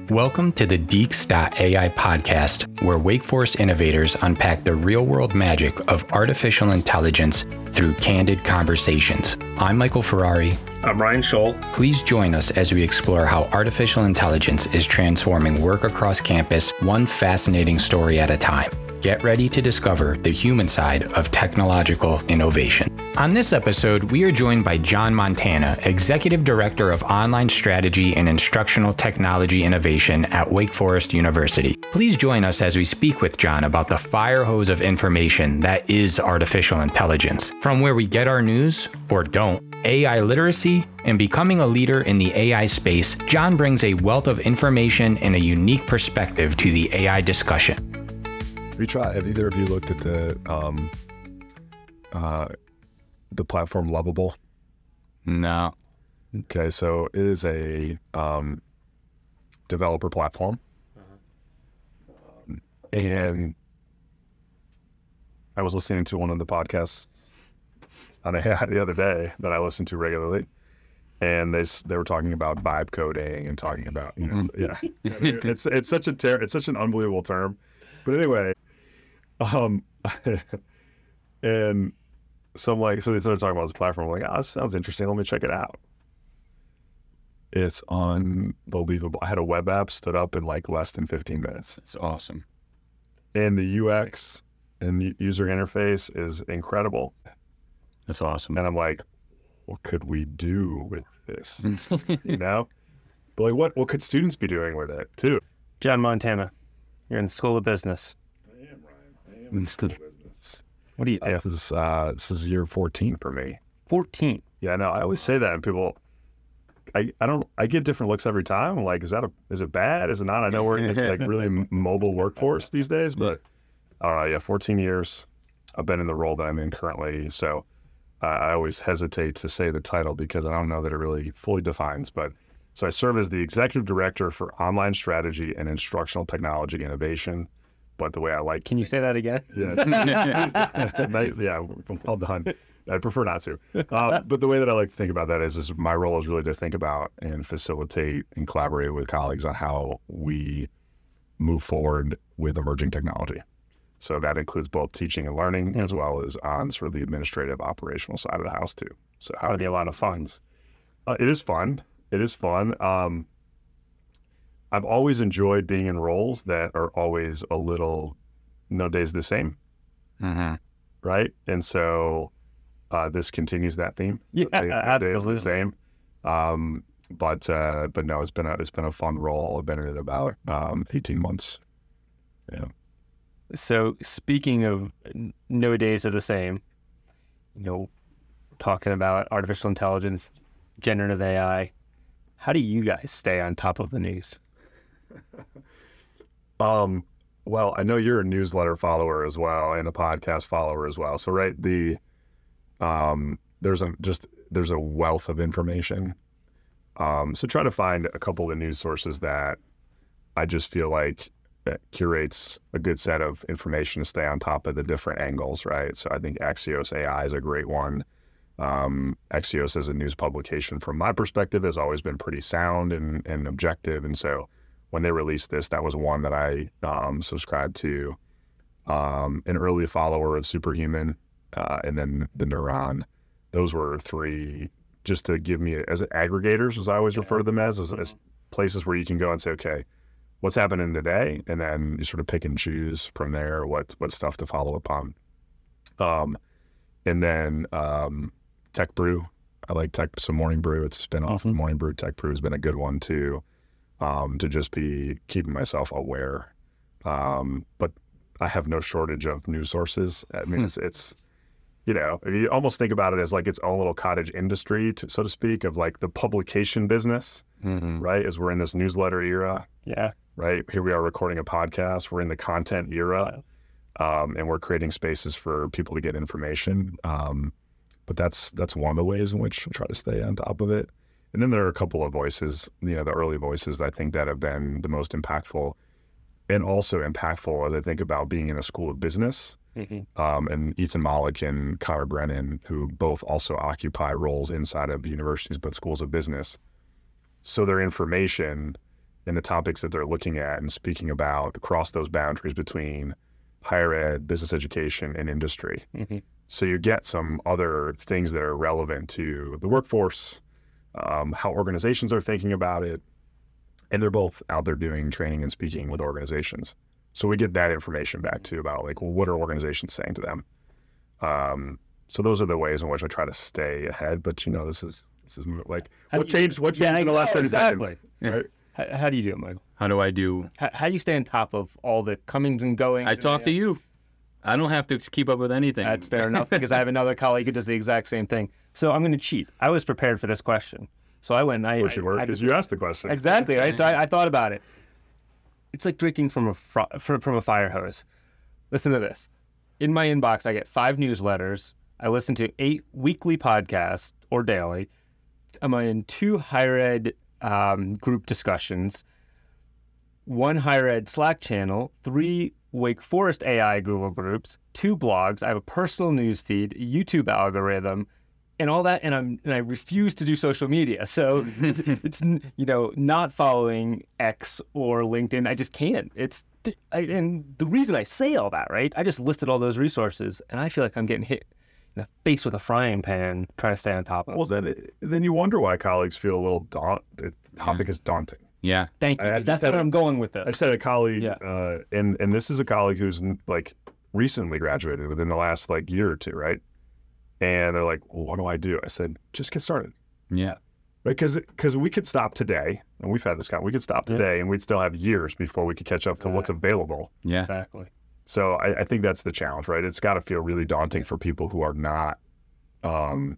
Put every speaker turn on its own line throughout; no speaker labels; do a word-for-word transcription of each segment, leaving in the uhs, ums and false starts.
Welcome to the Deeks dot A I podcast, where Wake Forest innovators unpack the real-world magic of artificial intelligence through candid conversations. I'm Michael Ferrari.
I'm Ryan Scholl.
Please join us as we explore how artificial intelligence is transforming work across campus, one fascinating story at a time. Get ready to discover the human side of technological innovation. On this episode, we are joined by John Montana, Executive Director of Online Strategy and Instructional Technology Innovation at Wake Forest University. Please join us as we speak with John about the fire hose of information that is artificial intelligence. From where we get our news, or don't, A I literacy, and becoming a leader in the A I space, John brings a wealth of information and a unique perspective to the A I discussion.
We try. Have either of you looked at the um, uh, the platform Lovable?
No.
Okay, so it is a um, developer platform, uh-huh. and I was listening to one of the podcasts on a, the other day that I listen to regularly, and they they were talking about vibe coding and talking about you know yeah it's it's such a ter- it's such an unbelievable term, but anyway. Um, and so I'm like, so they started talking about this platform. I'm like, oh, this sounds interesting. Let me check it out. It's unbelievable. I had a web app stood up in like less than fifteen minutes.
It's awesome.
And the U X and the user interface is incredible.
That's awesome.
And I'm like, what could we do with this? You know? But like, what, what could students be doing with it too?
John Montana, you're in the School of Business.
Business.
What do you do?
This is, uh, this is year fourteen for me.
fourteen.
Yeah, no, I always say that, and people, I, I don't, I get different looks every time. I'm like, is that a, is it bad? Is it not? I know we're in this like really mobile workforce these days, but I don't know. Yeah, fourteen years. I've been in the role that I'm in currently, so uh, I always hesitate to say the title because I don't know that it really fully defines. But so I serve as the executive director for online strategy and instructional technology innovation. But the way I like...
Can you say that again?
Yeah, yeah, well done. I prefer not to. Uh, but the way that I like to think about that is, is my role is really to think about and facilitate and collaborate with colleagues on how we move forward with emerging technology. So that includes both teaching and learning, mm-hmm. as well as on sort of the administrative operational side of the house too. So
how would be a lot of fun.
Uh, it is fun. It is fun. Um, I've always enjoyed being in roles that are always a little, no days the same,
mm-hmm.
right? And so uh, this continues that theme.
Yeah,
no
absolutely.
Days the same. Um, but uh, but no, it's been a it's been a fun role. I've been in it about um, eighteen months. Yeah.
So speaking of no days are the same, you know, talking about artificial intelligence, generative A I, how do you guys stay on top of the news?
um, well, I know you're a newsletter follower as well and a podcast follower as well. So, right, the um, there's a just there's a wealth of information. Um, so try to find a couple of news sources that I just feel like that curates a good set of information to stay on top of the different angles, right? So I think Axios A I is a great one. Um, Axios as a news publication, from my perspective, has always been pretty sound and, and objective, and so when they released this, that was one that I um, subscribed to. Um, an early follower of Superhuman, uh, and then the Neuron. Those were three, just to give me, as aggregators, as I always refer to them as, as, as places where you can go and say, okay, what's happening today? And then you sort of pick and choose from there what, what stuff to follow up on. Um, and then um, Tech Brew. I like Tech, so Morning Brew, it's a spinoff
mm-hmm.
of Morning Brew. Tech Brew has been a good one too. Um, to just be keeping myself aware. Um, but I have no shortage of news sources. I mean, it's, it's, you know, you almost think about it as like its own little cottage industry, to, so to speak, of like the publication business,
mm-hmm.
right? As we're in this newsletter era.
Yeah.
Right. Here we are recording a podcast. We're in the content era, um, and we're creating spaces for people to get information. Um, but that's, that's one of the ways in which I try to stay on top of it. And then there are a couple of voices, you know, the early voices I think that have been the most impactful, and also impactful as I think about being in a school of business.
Mm-hmm.
Um, and Ethan Mollick and Kyra Brennan, who both also occupy roles inside of universities, but schools of business. So their information and the topics that they're looking at and speaking about across those boundaries between higher ed, business education, and industry.
Mm-hmm.
So you get some other things that are relevant to the workforce, um, how organizations are thinking about it, and they're both out there doing training and speaking with organizations. So we get that information back too about like, well, what are organizations saying to them? Um, so those are the ways in which I try to stay ahead. But you know, this is this is like
How
what
do you-
changed? What changed
Yeah,
in the last
oh,
thirty
exactly.
seconds?
Yeah.
Right?
How, how do you do it, Michael?
How do I do?
How, how do you stay on top of all the comings and goings?
I
and
talk
the-
to you. I don't have to keep up with anything.
That's fair enough, because I have another colleague who does the exact same thing. So I'm going to cheat. I was prepared for this question. So I went and I...
Of course you were,
I- I
because you asked the question.
Exactly, right? So I, I thought about it. It's like drinking from a fro- from, from a fire hose. Listen to this. In my inbox, I get five newsletters. I listen to eight weekly podcasts or daily. I'm in two higher ed um, group discussions, one higher ed Slack channel, three Wake Forest A I Google groups, two blogs. I have a personal news feed, a YouTube algorithm, and all that. And I'm and I refuse to do social media. So it's, it's you know not following X or LinkedIn. I just can't. It's I, and the reason I say all that, right? I just listed all those resources, and I feel like I'm getting hit in the face with a frying pan trying to stay on top of it.
Well, then then you wonder why colleagues feel a little daunt. The topic is daunting.
yeah.
Thank you.
I- I
That's
said
where
it-
I'm going with
I
this.
said a colleague,
Yeah.
uh, and and this is a colleague who's like recently graduated within the last like year or two, right? And they're like, well, what do I do? I said, just get started,
Yeah.
right? Because because we could stop today, and we've had this con. We could stop
Yeah.
today, and we'd still have years before we could catch up to what's available.
Yeah.
Exactly.
So I, I think that's the challenge, right? It's got to feel really daunting for people who are not um,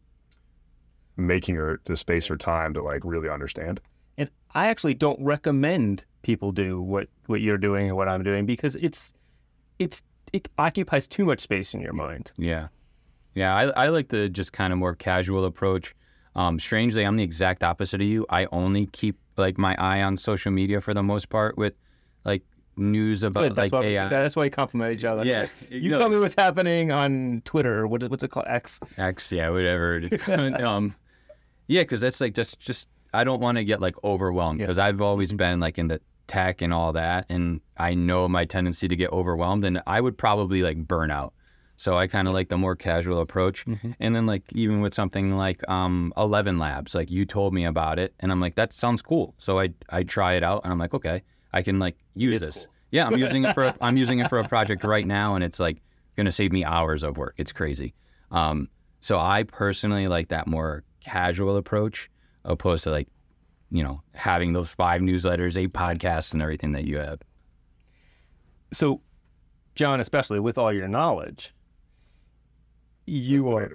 making or the space or time to like really understand.
And I actually don't recommend people do what, what you're doing and what I'm doing, because it's it's it occupies too much space in your mind.
Yeah. Yeah. I, I like the just kind of more casual approach. Um, strangely, I'm the exact opposite of you. I only keep like my eye on social media for the most part with like news about
Good. That's,
like
why,
A I.
that's why we compliment each other.
Yeah.
You
No.
tell me what's happening on Twitter, or what, what's it called? X.
X, yeah, whatever it is. um, yeah, because that's like just just I don't want to get like overwhelmed, because I've always been like into tech and all that, and I know my tendency to get overwhelmed, and I would probably like burn out. So I kind of like the more casual approach.
Mm-hmm.
And then like even with something like um, Eleven Labs, like you told me about it, and I'm like, that sounds cool. So I I try it out, and I'm like, okay, I can like use
It's
this.
cool.
Yeah, I'm using it for a, I'm using it for a project right now, and it's like gonna save me hours of work. It's crazy. Um, so I personally like that more casual approach, opposed to like, you know, having those five newsletters, eight podcasts, and everything that you have.
So, John, especially with all your knowledge, you are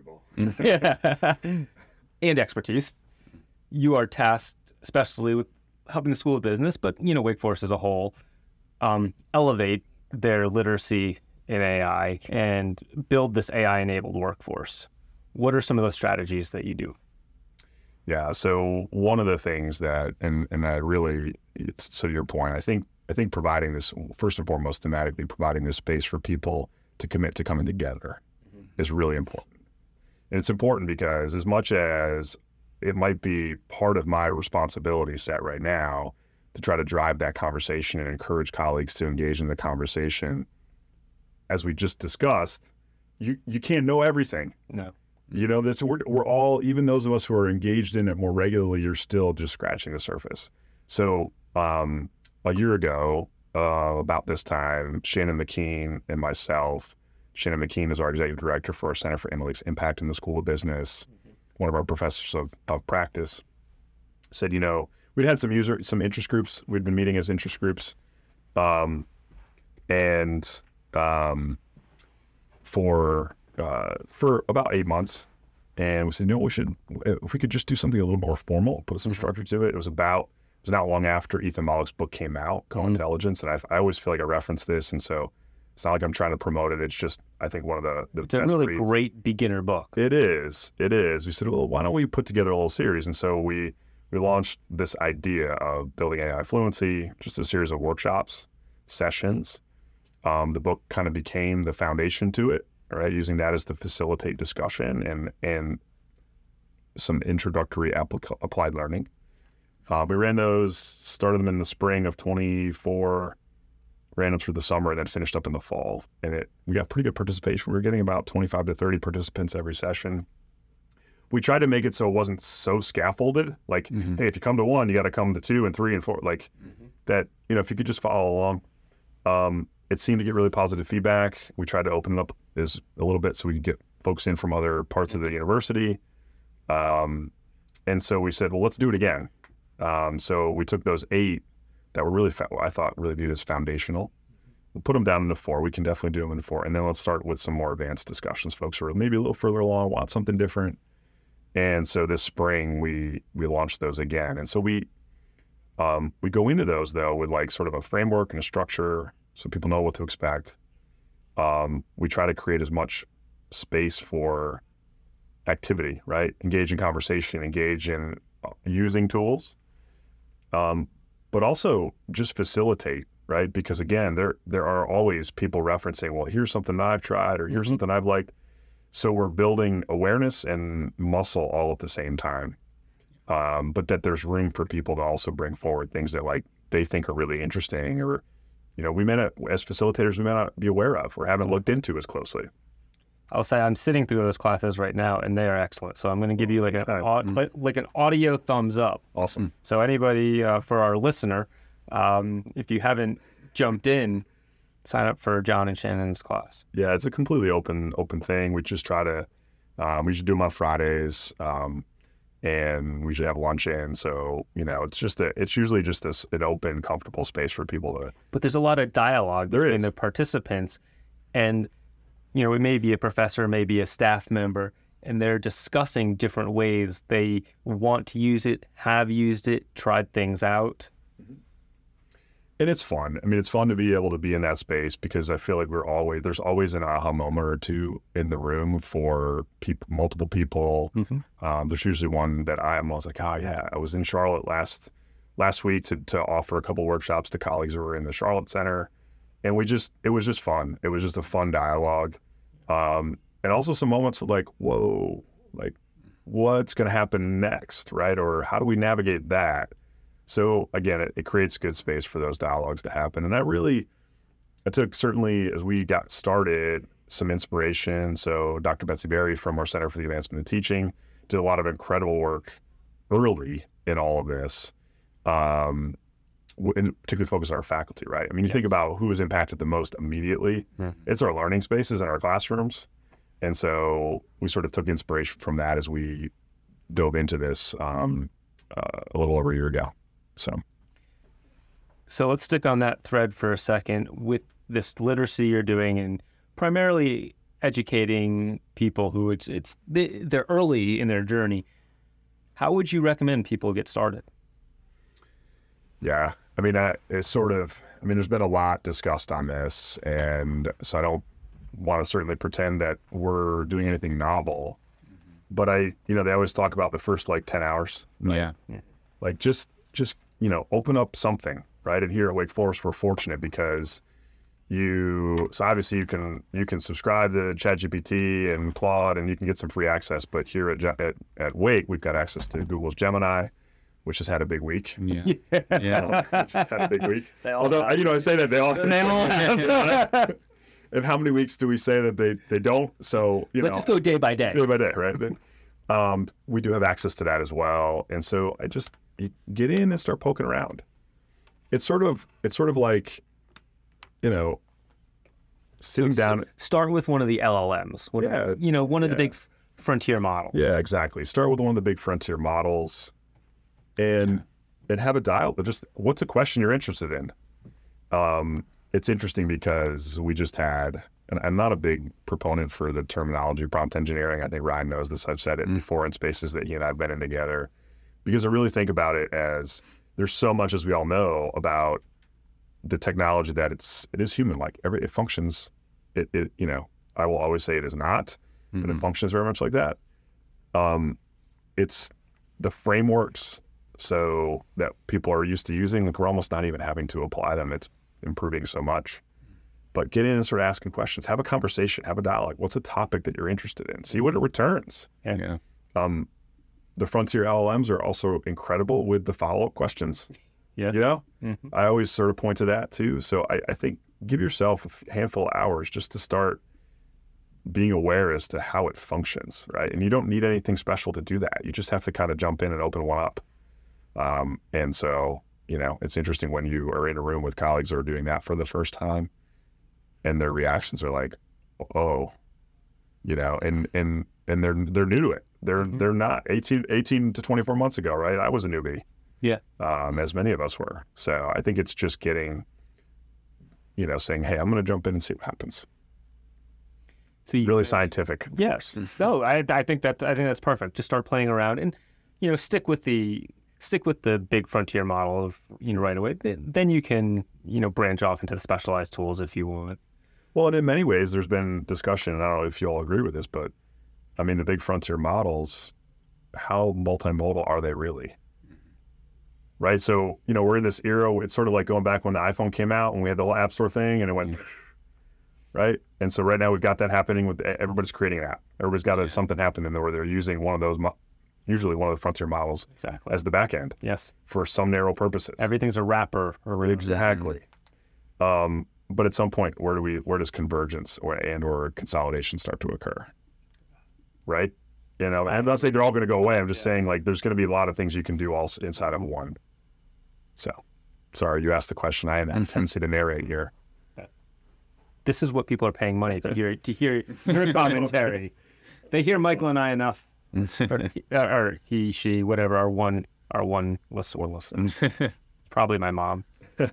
and expertise, you are tasked especially with helping the School of Business, but you know, Wake Forest as a whole, um, elevate their literacy in A I and build this A I-enabled workforce. What are some of those strategies that you do?
Yeah. So one of the things that, and and I really, it's, so to your point, I think I think providing this, first and foremost, thematically providing this space for people to commit to coming together mm-hmm. is really important. And it's important because as much as it might be part of my responsibility set right now to try to drive that conversation and encourage colleagues to engage in the conversation, as we just discussed, you you can't know everything.
No.
You know, this we're, we're all, even those of us who are engaged in it more regularly, you're still just scratching the surface. So um, a year ago, uh, about this time, Shannon McKean and myself, Shannon McKean is our executive director for our Center for Analytics Impact in the School of Business, mm-hmm. one of our professors of, of practice, said, you know, we'd had some user, some interest groups. We'd been meeting as interest groups. Um, and um, for... Uh, for about eight months, and we said, no, we should, if we could just do something a little more formal, put some structure to it. It was about, it was not long after Ethan Mollick's book came out, Co-Intelligence, and I, I always feel like I reference this, and so it's not like I'm trying to promote it. It's just, I think one of the, the
It's a
best
really
reads.
great beginner book.
It is, it is. We said, well, why don't we put together a little series? And so we we launched this idea of building A I fluency, just a series of workshops, sessions. Um, the book kind of became the foundation to it. Right, using that as to facilitate discussion and and some introductory applic- applied learning. Uh, we ran those, started them in the spring of twenty-four, ran them through the summer, and then finished up in the fall. And it we got pretty good participation. We were getting about twenty-five to thirty participants every session. We tried to make it so it wasn't so scaffolded. Like, mm-hmm. hey, if you come to one, you got to come to two and three and four. Like mm-hmm. that, you know, if you could just follow along. Um, it seemed to get really positive feedback. We tried to open it up as a little bit so we could get folks in from other parts of the university. Um, and so we said, well, let's do it again. Um, so we took those eight that were really, fa- I thought, really viewed as foundational. We'll put them down into four. We can definitely do them in four. And then let's start with some more advanced discussions. Folks who are maybe a little further along, want something different. And so this spring, we we launched those again. And so we um, we go into those, though, with like sort of a framework and a structure so people know what to expect. Um, we try to create as much space for activity, right? Engage in conversation, engage in using tools, um, but also just facilitate, right? Because again, there there are always people referencing, well, here's something I've tried or here's mm-hmm. something I've liked. So we're building awareness and muscle all at the same time, um, but that there's room for people to also bring forward things that like they think are really interesting or, you know, we may not, as facilitators, we may not be aware of or haven't looked into as closely.
I'll say I'm sitting through those classes right now, and they are excellent. So I'm going to give you like an mm-hmm. like an audio thumbs up.
Awesome.
So anybody uh, for our listener, um, if you haven't jumped in, sign up for John and Shannon's class.
Yeah, it's a completely open open thing. We just try to, um, we usually do them on Fridays, um, and we usually have lunch in. So, you know, it's just a, it's usually just a, an open, comfortable space for people to.
But there's a lot of dialogue
there
between
is.
the participants, and you know, it may be a professor, maybe a staff member, and they're discussing different ways they want to use it, have used it, tried things out.
And it's fun. I mean, it's fun to be able to be in that space because I feel like we're always, there's always an aha moment or two in the room for people, multiple people. Mm-hmm. Um, there's usually one that I am always like, oh yeah, I was in Charlotte last last week to, to offer a couple workshops to colleagues who were in the Charlotte Center. And we just, it was just fun. It was just a fun dialogue. Um, and also some moments of like, whoa, like what's going to happen next, right? Or how do we navigate that? So again, it, it creates good space for those dialogues to happen. And that really, it took certainly as we got started, some inspiration. So Doctor Betsy Berry from our Center for the Advancement of Teaching did a lot of incredible work early in all of this, um, and particularly focused on our faculty, right? I mean, you yes. think about who was impacted the most immediately. Mm-hmm. It's our learning spaces in our classrooms. And so we sort of took inspiration from that as we dove into this um, uh, a little over a year ago. So,
so let's stick on that thread for a second with this literacy you're doing and primarily educating people who it's, it's they're early in their journey. How would you recommend people get started?
Yeah, I mean, that is sort of, I mean, there's been a lot discussed on this, and so I don't want to certainly pretend that we're doing anything novel, mm-hmm. but I, you know, they always talk about the first like ten hours.
Right? Yeah.
yeah.
Like just, just, you know, open up something, right? And here at Wake Forest, we're fortunate because you, so obviously you can, you can subscribe to ChatGPT and Claude and you can get some free access, but here at, at, at Wake, we've got access to Google's Gemini, which has had a big week.
Yeah.
yeah. Which has had a big week.
They all
Although,
have.
you know, I say that they all,
they all have.
And how many weeks do we say that they, they don't? So, you
Let's
know.
just go day by day.
Day by day, right? um, we do have access to that as well. And so I just, you get in and start poking around. It's sort of, it's sort of like, you know, sitting
so,
down.
So start with one of the L L Ms. One,
yeah.
You know, one of
yeah.
the big frontier models.
Yeah, exactly. Start with one of the big frontier models and, and have a dial. Just what's a question you're interested in? Um, it's interesting because we just had, and I'm not a big proponent for the terminology prompt engineering. I think Ryan knows this. I've said it mm. before in spaces that he and I have been in together. Because I really think about it as there's so much, as we all know, about the technology that it's it is human-like. Every it functions. It, it you know I will always say it is not, mm-hmm. but it functions very much like that. Um, it's the frameworks so that people are used to using. Like we're almost not even having to apply them. It's improving so much. But get in and start asking questions. Have a conversation. Have a dialogue. What's a topic that you're interested in? See what it returns.
Yeah.
Um, the frontier L L Ms are also incredible with the follow-up questions.
Yes.
You know,
Mm-hmm.
I always sort of point to that too. So I, I think give yourself a handful of hours just to start being aware as to how it functions, right? And you don't need anything special to do that. You just have to kind of jump in and open one up. Um, and so, you know, it's interesting when you are in a room with colleagues who are doing that for the first time and their reactions are like, oh, you know, and, and, and they're, they're new to it. They're,
Mm-hmm.
they're not eighteen, eighteen to twenty-four months ago, right? I was a newbie.
Yeah.
Um, as many of us were. So I think it's just getting, you know, saying, hey, I'm going to jump in and see what happens.
So you,
Really scientific.
Yes. No, I I think that I think that's perfect. Just start playing around and, you know, stick with the stick with the big frontier model of, you know, right away. Then, then you can, you know, branch off into the specialized tools if you want.
Well, and in many ways, there's been discussion, and I don't know if you all agree with this, but I mean, the big frontier models, how multimodal are they really? Right? So, you know, we're in this era, it's sort of like going back when the iPhone came out and we had the whole App Store thing and it went, right? And so right now we've got that happening with everybody's creating an app. Everybody's got a, something happening where they're using one of those, mo- usually one of the frontier models
Exactly.
as the back end
Yes.
for some narrow purposes.
Everything's a wrapper. Or
Exactly. Um, but at some point, where do we, where does convergence or and or consolidation start to occur? Right? You know, and I'm not saying they're all going to go away. I'm just
Yes.
saying like there's going to be a lot of things you can do all inside of one. So, sorry, you asked the question. I had a tendency to narrate here.
This is what people are paying money to hear to hear your commentary. They hear Michael and I enough, or, or he, she, whatever. Our one, our one listener. Listen, probably my mom.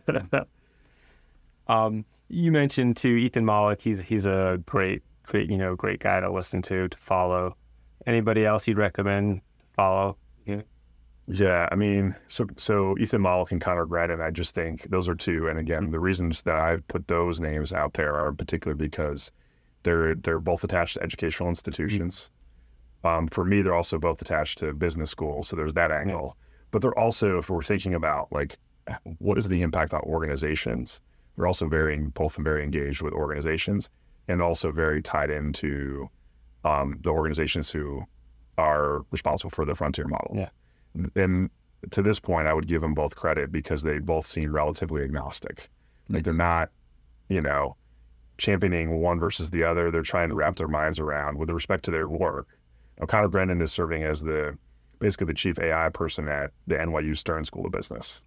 um, you mentioned to Ethan Mollick. He's he's a great, great, you know, great guy to listen to, to follow. Anybody else you'd recommend to follow? Yeah.
Yeah, I mean, so so Ethan Mollick and Connor Gradden, I just think those are two. And again, the reasons that I've put those names out there are in particular because they're they're both attached to educational institutions. Um, for me, they're also both attached to business schools, so there's that angle. Yes. But they're also, if we're thinking about like what is the impact on organizations, they're also very both very engaged with organizations and also very tied into um, the organizations who are responsible for the frontier models.
Yeah.
And to this point, I would give them both credit because they both seem relatively agnostic. Like they're not, you know, championing one versus the other. They're trying to wrap their minds around with respect to their work. Now, Connor Gradden is serving as the basically the chief A I person at the N Y U Stern School of Business.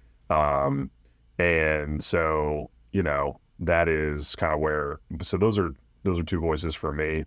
Um, and so, you know, that is kind of where. So those are those are two voices for me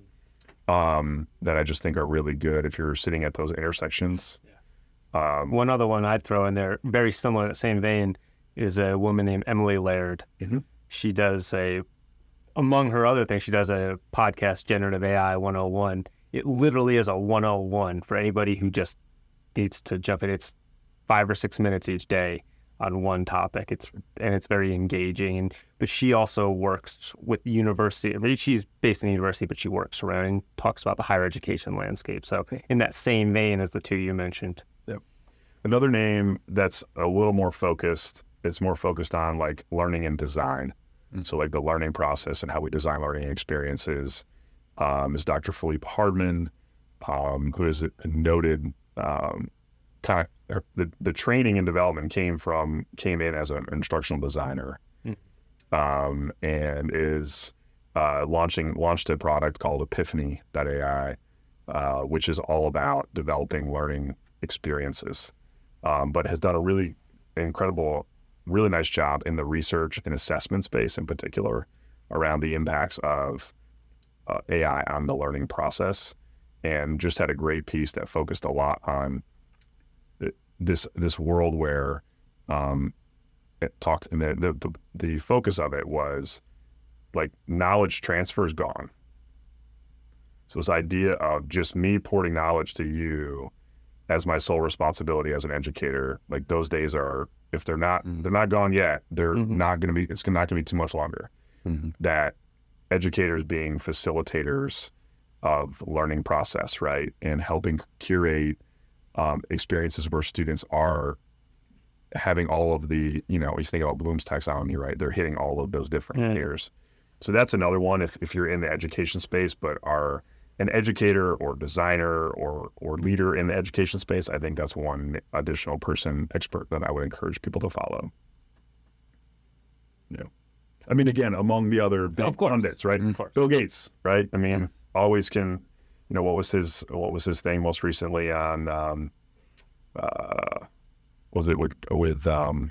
um, that I just think are really good if you're sitting at those intersections.
Um, One other one I'd throw in there, very similar in the same vein, is a woman named Emily Laird.
Mm-hmm.
She does a, among her other things, she does a podcast, Generative A I one oh one. It literally is a one oh one for anybody who just needs to jump in. It's five or six minutes each day on one topic. It's and it's very engaging. And but she also works with university. I mean, she's based in the university, but she works around and talks about the higher education landscape. So in that same vein as the two you mentioned.
Another name that's a little more focused, it's more focused on like learning and design. Mm-hmm. So like the learning process and how we design learning experiences um, is Doctor Philippe Hardman, um, who is a noted um, kind of, the, the training and development came from, came in as an instructional designer mm-hmm. um, and is uh, launching, launched a product called Epiphany dot A I, uh, which is all about developing learning experiences. Um, but has done a really incredible, really nice job in the research and assessment space in particular around the impacts of uh, A I on the learning process, and just had a great piece that focused a lot on this this world where um, it talked, and the, the, the, the focus of it was like knowledge transfer is gone. So this idea of just me porting knowledge to you as my sole responsibility as an educator, like those days are, if they're not, mm-hmm. they're not gone yet, they're mm-hmm. not going to be, it's not going to be too much longer. Mm-hmm. That educators being facilitators of learning process, right? And helping curate um, experiences where students are having all of the, you know, you think about Bloom's taxonomy, right? They're hitting all of those different mm-hmm. layers. So that's another one if, if you're in the education space, but are an educator or designer or or leader in the education space, I think that's one additional person expert that I would encourage people to follow. Yeah. I mean, again, among the other big
Of course.
pundits, right?
Of course.
Bill Gates, right? I mean, always can, you know, what was his what was his thing most recently on um uh was it with with um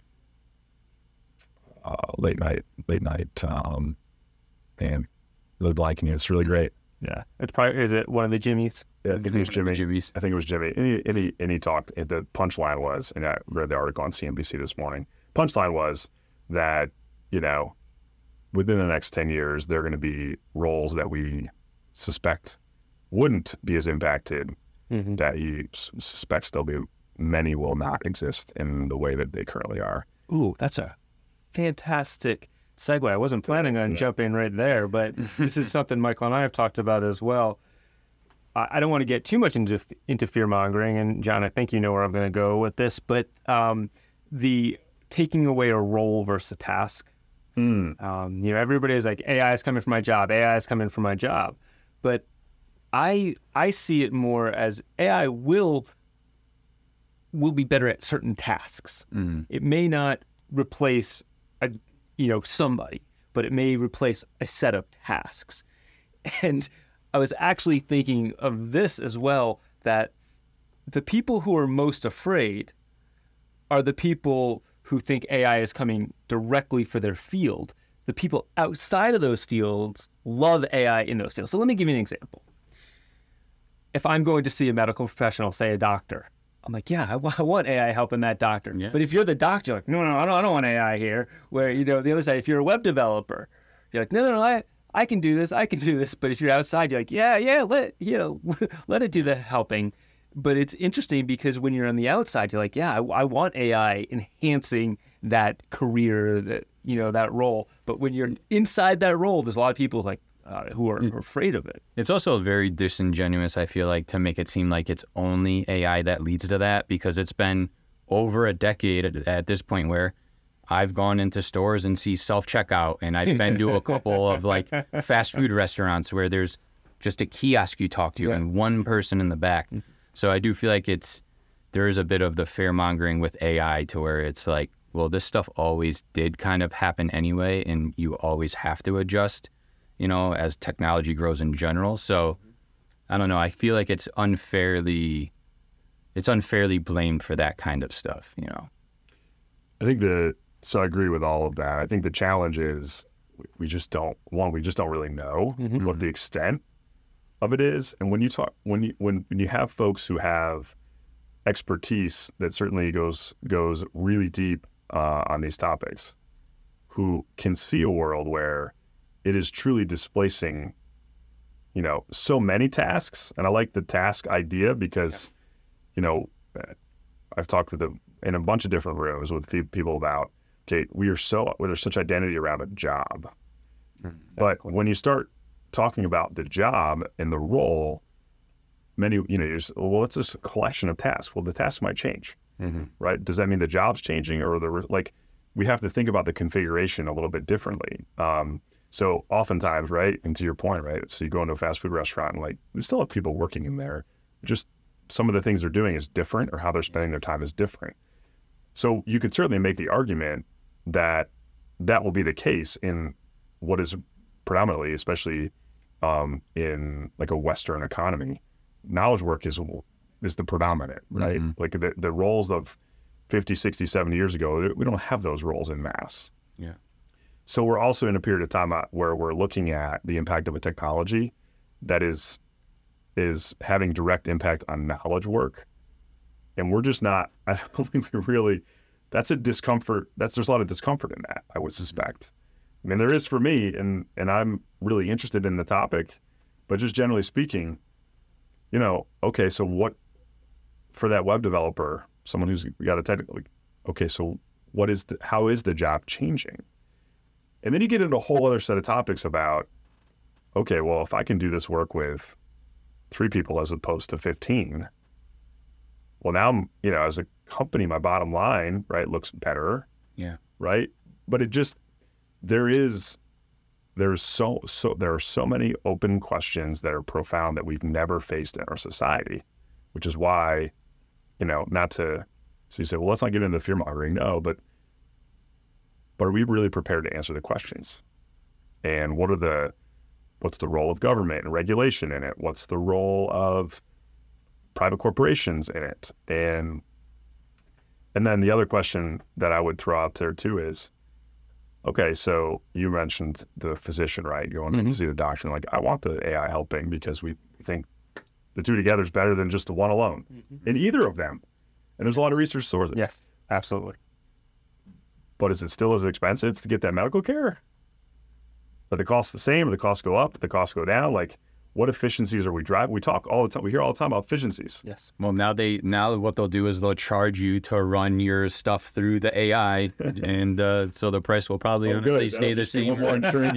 uh late night late night um and really blanking. It's really great.
Yeah. It's probably, is it one of the Jimmys?
Yeah, I think it was Jimmy.
Jimmy's.
I think it was Jimmy. And he, and he, and he talked, and the punchline was, and I read the article on C N B C this morning, punchline was that, you know, within the next ten years, there are going to be roles that we suspect wouldn't be as impacted,
Mm-hmm.
that he s- suspects there'll be, many will not exist in the way that they currently are.
Ooh, that's a fantastic segue. I wasn't planning on
Yeah.
jumping right there, but this is something Michael and I have talked about as well. I, I don't want to get too much into into fear mongering, and John, I think you know where I'm going to go with this, but um, the taking away a role versus a task.
Mm.
Um, you know, everybody is like, A I is coming for my job. A I is coming for my job, but I I see it more as A I will will be better at certain tasks.
Mm.
It may not replace a you know somebody, but it may replace a set of tasks. And I was actually thinking of this as well, that the people who are most afraid are the people who think A I is coming directly for their field. The people outside of those fields love A I in those fields. So let me give you an example. If I'm going to see a medical professional, say a doctor, I'm like, yeah, I, w- I want A I helping that doctor.
Yeah.
But if you're the doctor, you're like, no, no, I don't, I don't want A I here. Where, you know, the other side, if you're a web developer, you're like, no, no, no, I, I can do this, I can do this. But if you're outside, you're like, yeah, yeah, let, you know, let it do the helping. But it's interesting because when you're on the outside, you're like, yeah, I, I want A I enhancing that career, that, you know, that role. But when you're inside that role, there's a lot of people like uh, who are afraid of it.
It's also very disingenuous, I feel like, to make it seem like it's only A I that leads to that, because it's been over a decade at, at this point where I've gone into stores and see self-checkout, and I've been to a couple of like fast food restaurants where there's just a kiosk you talk to
Yeah.
and one person in the back. So I do feel like it's, there is a bit of the fear mongering with A I to where it's like, well, this stuff always did kind of happen anyway, and you always have to adjust, you know, as technology grows in general. So I don't know. I feel like it's unfairly, it's unfairly blamed for that kind of stuff, you know.
I think the, so I agree with all of that. I think the challenge is we- we just don't, one, we just don't really know
Mhm.
what the extent of it is. And when you talk, when you, when, when you have folks who have expertise that certainly goes, goes really deep uh, on these topics, who can see a world where it is truly displacing, you know, so many tasks. And I like the task idea because, you know, I've talked with them in a bunch of different rooms with fe- people about, okay, we are so, well, there's such identity around a job. But when you start talking about the job and the role, many, you know, you're just, well, it's just a collection of tasks. Well, the tasks might change,
Mm-hmm.
right? Does that mean the job's changing, or the, like, we have to think about the configuration a little bit differently. Um, so oftentimes, right, and to your point, right, so you go into a fast food restaurant and like, we still have people working in there, just some of the things they're doing is different, or how they're spending their time is different. So you could certainly make the argument that that will be the case in what is predominantly, especially um, in like a Western economy, knowledge work is is the predominant, right?
Mhm.
Like the, the roles of fifty, sixty, seventy years ago, we don't have those roles in mass.
Yeah.
So we're also in a period of time where we're looking at the impact of a technology that is is having direct impact on knowledge work. And we're just not, I don't think we really, that's a discomfort. That's, there's a lot of discomfort in that, I would suspect. I mean, there is for me, and and I'm really interested in the topic, but just generally speaking, you know, okay, so what, for that web developer, someone who's got a technical, okay, so what is the, how is the job changing? And then you get into a whole other set of topics about, okay, well, if I can do this work with three people as opposed to fifteen, well, now I'm, you know, as a company, my bottom line, right, looks better.
Yeah.
Right. But it just, there is, there's so so there are so many open questions that are profound that we've never faced in our society, which is why, you know, not to so you say, well, let's not get into fear mongering. No, but but are we really prepared to answer the questions? And what are the what's the role of government and regulation in it? What's the role of private corporations in it? And and then the other question that I would throw out there too is, okay, so you mentioned the physician, right? You want mm-hmm. to see the doctor, and like, I want the A I helping because we think the two together is better than just the one alone mm-hmm. in either of them. And there's a lot of research towards it.
Yes, absolutely.
But is it still as expensive to get that medical care? Are the costs the same? Or the costs go up? The costs go down? Like, what efficiencies are we driving? We talk all the time. We hear all the time about efficiencies.
Yes. Well, now they now what they'll do is they'll charge you to run your stuff through the A I, and uh, so the price will probably
oh,
honestly
good.
stay the same.
One more insurance.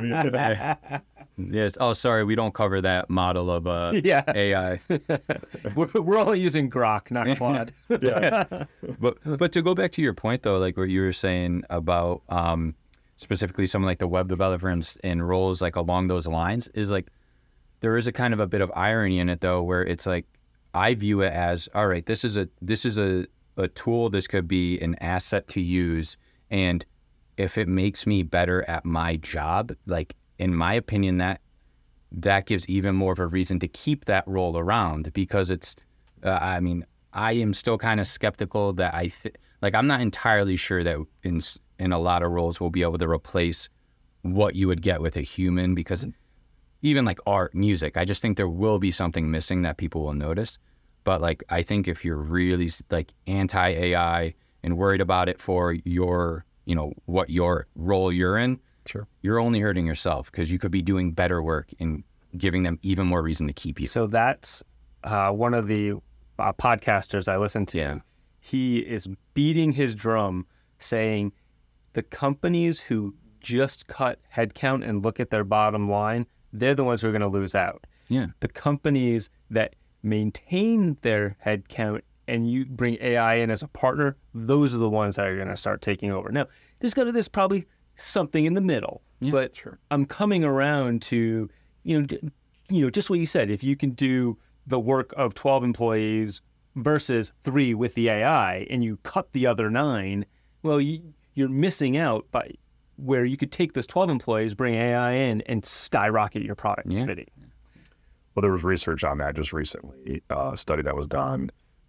Yeah. Yes. Oh, sorry, we don't cover that model of uh,
yeah.
A I.
we're, we're only using Grok, not Claude.
yeah.
But but to go back to your point though, like what you were saying about um, specifically someone like the web developers and roles like along those lines is like. There is a kind of a bit of irony in it though, where it's like, I view it as, all right, this is a this is a, a tool, this could be an asset to use. And if it makes me better at my job, like in my opinion, that that gives even more of a reason to keep that role around because it's, uh, I mean, I am still kind of skeptical that I, th- like I'm not entirely sure that in in a lot of roles we'll be able to replace what you would get with a human because even like art, music, I just think there will be something missing that people will notice. But like, I think if you're really like anti-A I and worried about it for your, you know, what your role you're in,
sure,
you're only hurting yourself because you could be doing better work and giving them even more reason to keep you.
So that's uh, one of the uh, podcasters I listen to.
Yeah.
He is beating his drum saying the companies who just cut headcount and look at their bottom line, they're the ones who are going to lose out.
Yeah.
The companies that maintain their headcount and you bring A I in as a partner, those are the ones that are going to start taking over. Now, there's going to there's probably something in the middle,
yeah,
but
sure.
I'm coming around to you know d- you know just what you said. If you can do the work of twelve employees versus three with the A I, and you cut the other nine, well, you, you're missing out by. Where you could take those twelve employees, bring A I in, and skyrocket your productivity.
Yeah.
Well, there was research on that just recently, uh, a study that was done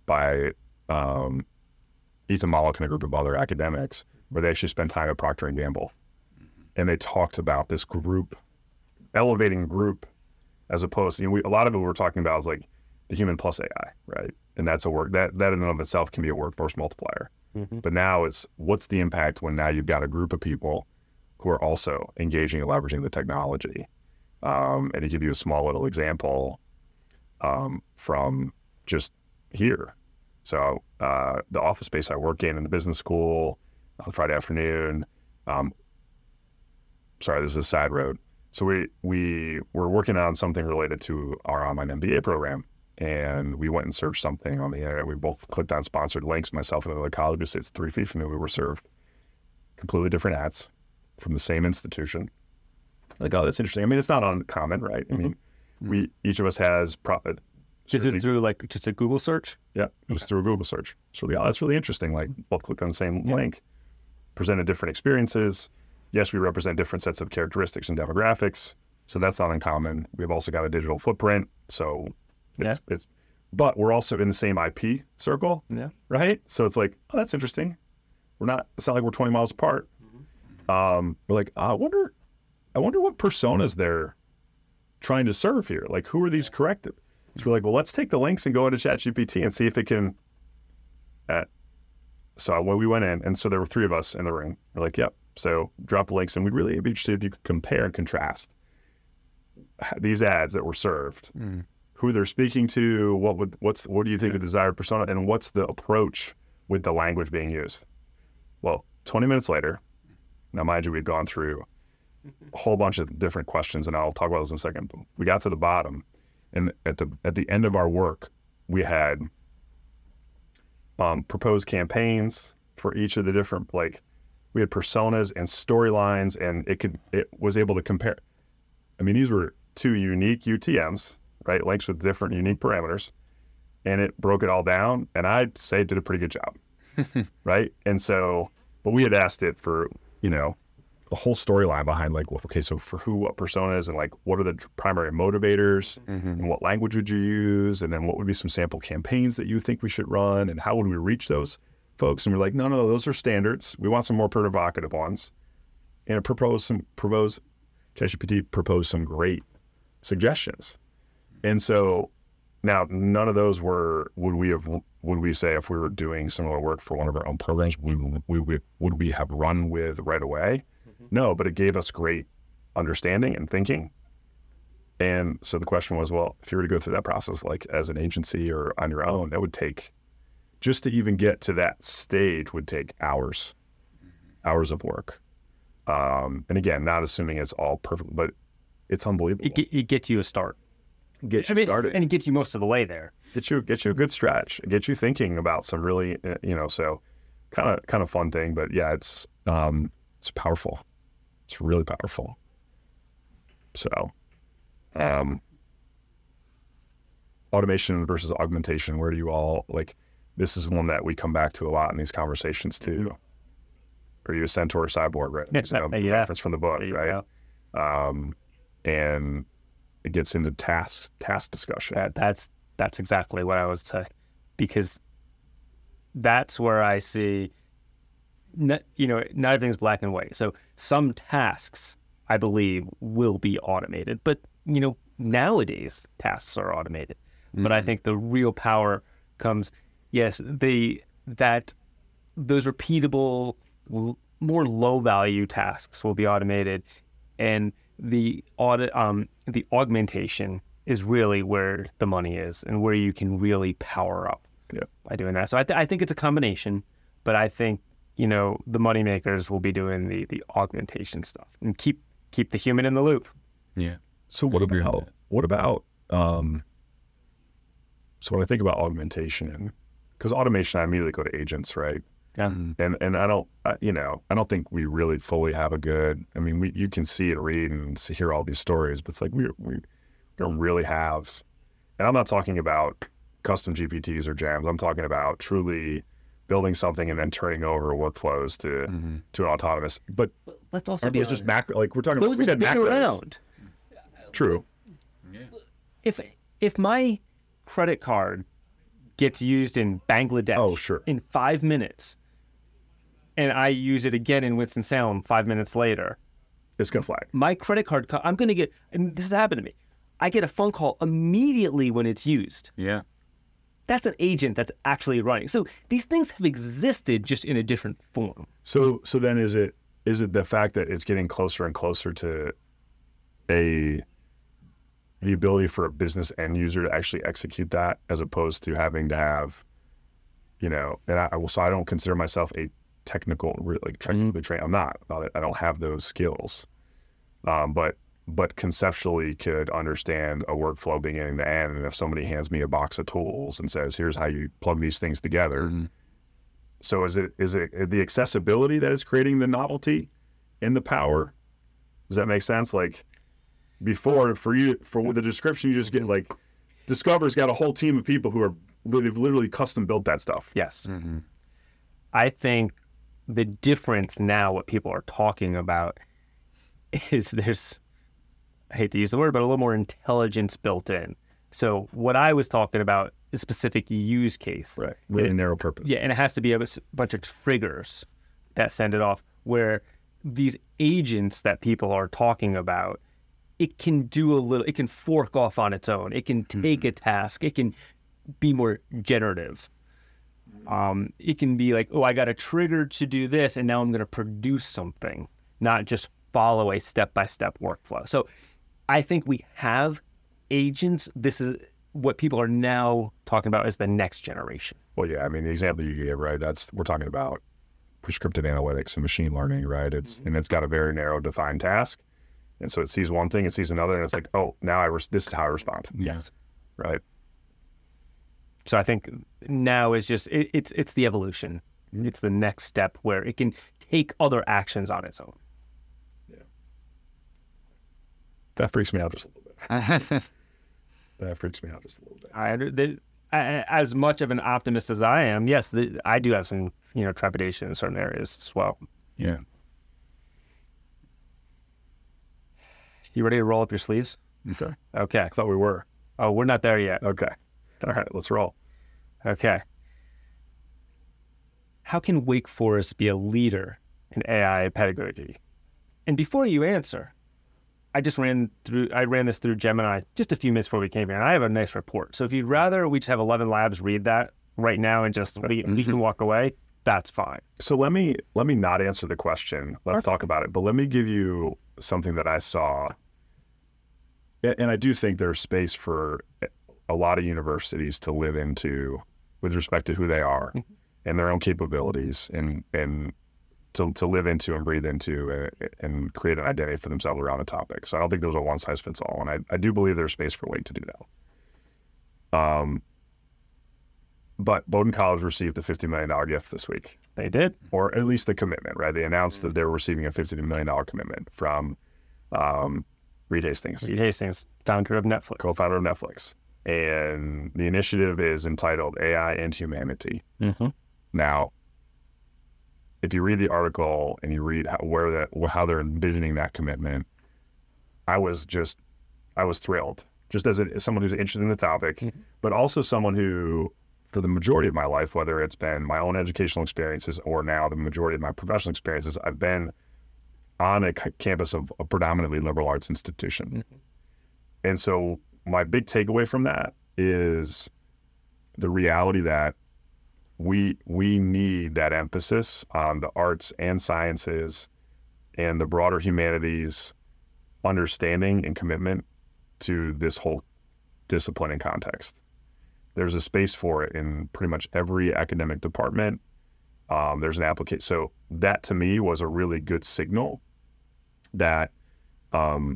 by um, Ethan Mollick and a group of other academics, where they actually spent time at Procter and Gamble, mm-hmm. and they talked about this group, elevating group, as opposed to, you know, we, a lot of it we're talking about is like the human plus A I, right? And that's a work, that, that in and of itself can be a workforce multiplier. Mm-hmm. But now it's, what's the impact when now you've got a group of people who are also engaging and leveraging the technology. Um, and to give you a small little example um, from just here. So uh, the office space I work in in the business school on Friday afternoon, um, sorry, this is a side road. So we, we were working on something related to our online M B A program. And we went and searched something on the internet. We both clicked on sponsored links. Myself and another colleague who sits three feet from me, we were served completely different ads from the same institution. Like, oh, that's interesting. I mean, it's not uncommon, right? I mean, mm-hmm. we each of us has profit.
This is through like just a Google search?
Yeah, it was through a Google search. So, yeah, that's really interesting. Like, both clicked on the same yeah. link, presented different experiences. Yes, we represent different sets of characteristics and demographics. So that's not uncommon. We've also got a digital footprint. So it's,
yeah.
it's but we're also in the same I P circle,
yeah.
right? So it's like, oh, that's interesting. We're not, it's not like we're twenty miles apart. Um, we're like, I wonder, I wonder what personas they're trying to serve here. Like, who are these corrective? So we're like, well, let's take the links and go into ChatGPT and see if it can. Uh, so when we went in, and so there were three of us in the room. We're like, yep. So drop the links, and we'd really be interested if you could compare and contrast these ads that were served, mm. who they're speaking to, what would, what's, what do you think yeah. the desired persona, and what's the approach with the language being used? Well, twenty minutes later. Now, mind you, we'd gone through a whole bunch of different questions, and I'll talk about those in a second. But we got to the bottom, and at the at the end of our work, we had um, proposed campaigns for each of the different, like, we had personas and storylines, and it could it was able to compare. I mean, these were two unique U T Ms, right? Links with different unique parameters, and it broke it all down. And I'd say it did a pretty good job, right? And so, but we had asked it for, you know, a whole storyline behind like, well, okay, so for who, what personas, and like, what are the primary motivators,
Mm-hmm.
and what language would you use, and then what would be some sample campaigns that you think we should run, and how would we reach those folks? And we're like, no, no, those are standards. We want some more provocative ones. And it proposed some, proposed, ChatGPT proposed some great suggestions. And so now none of those were, would we have, would we say if we were doing similar work for one of our own programs, we, we, we would we have run with right away? Mm-hmm. No, but it gave us great understanding and thinking. And so the question was, well, if you were to go through that process, like as an agency or on your own, that would take, just to even get to that stage would take hours, mm-hmm. hours of work. Um, and again, not assuming it's all perfect, but it's unbelievable.
It, it gets you a start.
Get you
I mean,
started.
and it gets you most of the way there.
Get you, get you a good stretch. Get you thinking about some really, uh, you know, so kind of, kind of fun thing. But yeah, it's, um, it's powerful. It's really powerful. So, um, automation versus augmentation. Where do you all like? This is one that we come back to a lot in these conversations too. Are you a centaur cyborg, right?
Yeah,
So,
yeah.
reference from the book, right? Um, and it gets into task task discussion.
That, that's that's exactly what I was saying, because that's where I see, not, you know, not everything's black and white. So some tasks, I believe, will be automated, but you know, nowadays tasks are automated. Mm-hmm. But I think the real power comes, yes, the that those repeatable, l- more low value tasks will be automated, and the audit, um, the augmentation is really where the money is and where you can really power up
yeah.
by doing that. So I, th- I think it's a combination, but I think, you know, the money makers will be doing the, the augmentation stuff and keep keep the human in the loop.
Yeah.
So what about what about um, so when I think about augmentation, because automation, I immediately go to agents, right?
Yeah.
And and I don't, I, you know, I don't think we really fully have a good. I mean, we you can see and read and see, hear all these stories, but it's like we we don't really have. And I'm not talking about custom G P Ts or jams. I'm talking about truly building something and then turning over workflows to mm-hmm. to an autonomous. But,
but let's also
aren't
be
those
honest.
just macro? Like we're talking
those
about, we
have
had
been
macros.
around.
True.
Yeah.
If if my credit card gets used in Bangladesh,
Oh, sure.
in five minutes, and I use it again in Winston-Salem five minutes later,
It's gonna flag.
my credit card, co- I'm going to get, and this has happened to me, I get a phone call immediately when it's used.
Yeah.
That's an agent that's actually running. So these things have existed just in a different form.
So so then is it is it the fact that it's getting closer and closer to a the ability for a business end user to actually execute that, as opposed to having to have, you know, and I will, so I don't consider myself a technical, like technically trained. I'm not, I don't have those skills, um, but but conceptually could understand a workflow beginning to end. And if somebody hands me a box of tools and says, here's how you plug these things together. Mm-hmm. So is it is it the accessibility that is creating the novelty and the power? Does that make sense? Like before, for you, for the description, you just get like, Discover's got a whole team of people who are, they've literally custom built that stuff.
Yes.
Mm-hmm.
I think the difference now, what people are talking about, is there's, I hate to use the word, but a little more intelligence built in. So what I was talking about is specific use case.
Right. Really
it,
narrow purpose.
Yeah, and it has to be a bunch of triggers that send it off, where these agents that people are talking about, it can do a little, it can fork off on its own. It can take mm-hmm. a task. It can be more generative. Um, it can be like, oh, I got a trigger to do this, and now I'm going to produce something, not just follow a step-by-step workflow. So I think we have agents. This is what people are now talking about as the next generation.
Well, yeah, I mean, the example you gave, right, that's, we're talking about prescriptive analytics and machine learning, right? It's mm-hmm. and it's got a very narrow defined task. And so it sees one thing, it sees another, and it's like, oh, now I res- this is how I respond.
Yes.
Right.
So I think now is just, it, it's it's the evolution. It's the next step where it can take other actions on its own.
That freaks me out just a little bit. That freaks me out just a little bit.
I, they, I, as much of an optimist as I am, yes, the, I do have some, you know, trepidation in certain areas as well.
Yeah.
You ready to roll up your sleeves?
Okay.
Okay.
I thought we were.
Oh, we're not there yet.
Okay. All right, let's roll.
Okay. How can Wake Forest be a leader in A I pedagogy? And before you answer, I just ran through, I ran this through Gemini just a few minutes before we came here, and I have a nice report. So if you'd rather we just have eleven labs read that right now and just we, we can walk away, that's fine.
So let me let me not answer the question. Let's Perfect. talk about it. But let me give you something that I saw. And I do think there's space for a lot of universities to live into with respect to who they are and their own capabilities and, and to, to live into and breathe into and, and create an identity for themselves around a topic. So I don't think there's a one size fits all. And I, I do believe there's space for Wake to do that. Um, but Bowdoin College received a fifty million dollars gift this week.
They did.
Or at least the commitment, right? They announced mm-hmm. that they were receiving a fifty million dollars commitment from um, Reed Hastings.
Reed Hastings, founder of Netflix.
Co-founder of Netflix. And the initiative is entitled A I and Humanity.
Mm-hmm.
Now, if you read the article and you read how, where that, how they're envisioning that commitment, I was just, I was thrilled. Just as, a, as someone who's interested in the topic, mm-hmm. but also someone who, for the majority of my life, whether it's been my own educational experiences or now the majority of my professional experiences, I've been on a c- campus of a predominantly liberal arts institution. Mm-hmm. And so my big takeaway from that is the reality that we we need that emphasis on the arts and sciences and the broader humanities understanding and commitment to this whole discipline and context. There's a space for it in pretty much every academic department. Um, there's an application. So that to me was a really good signal that um,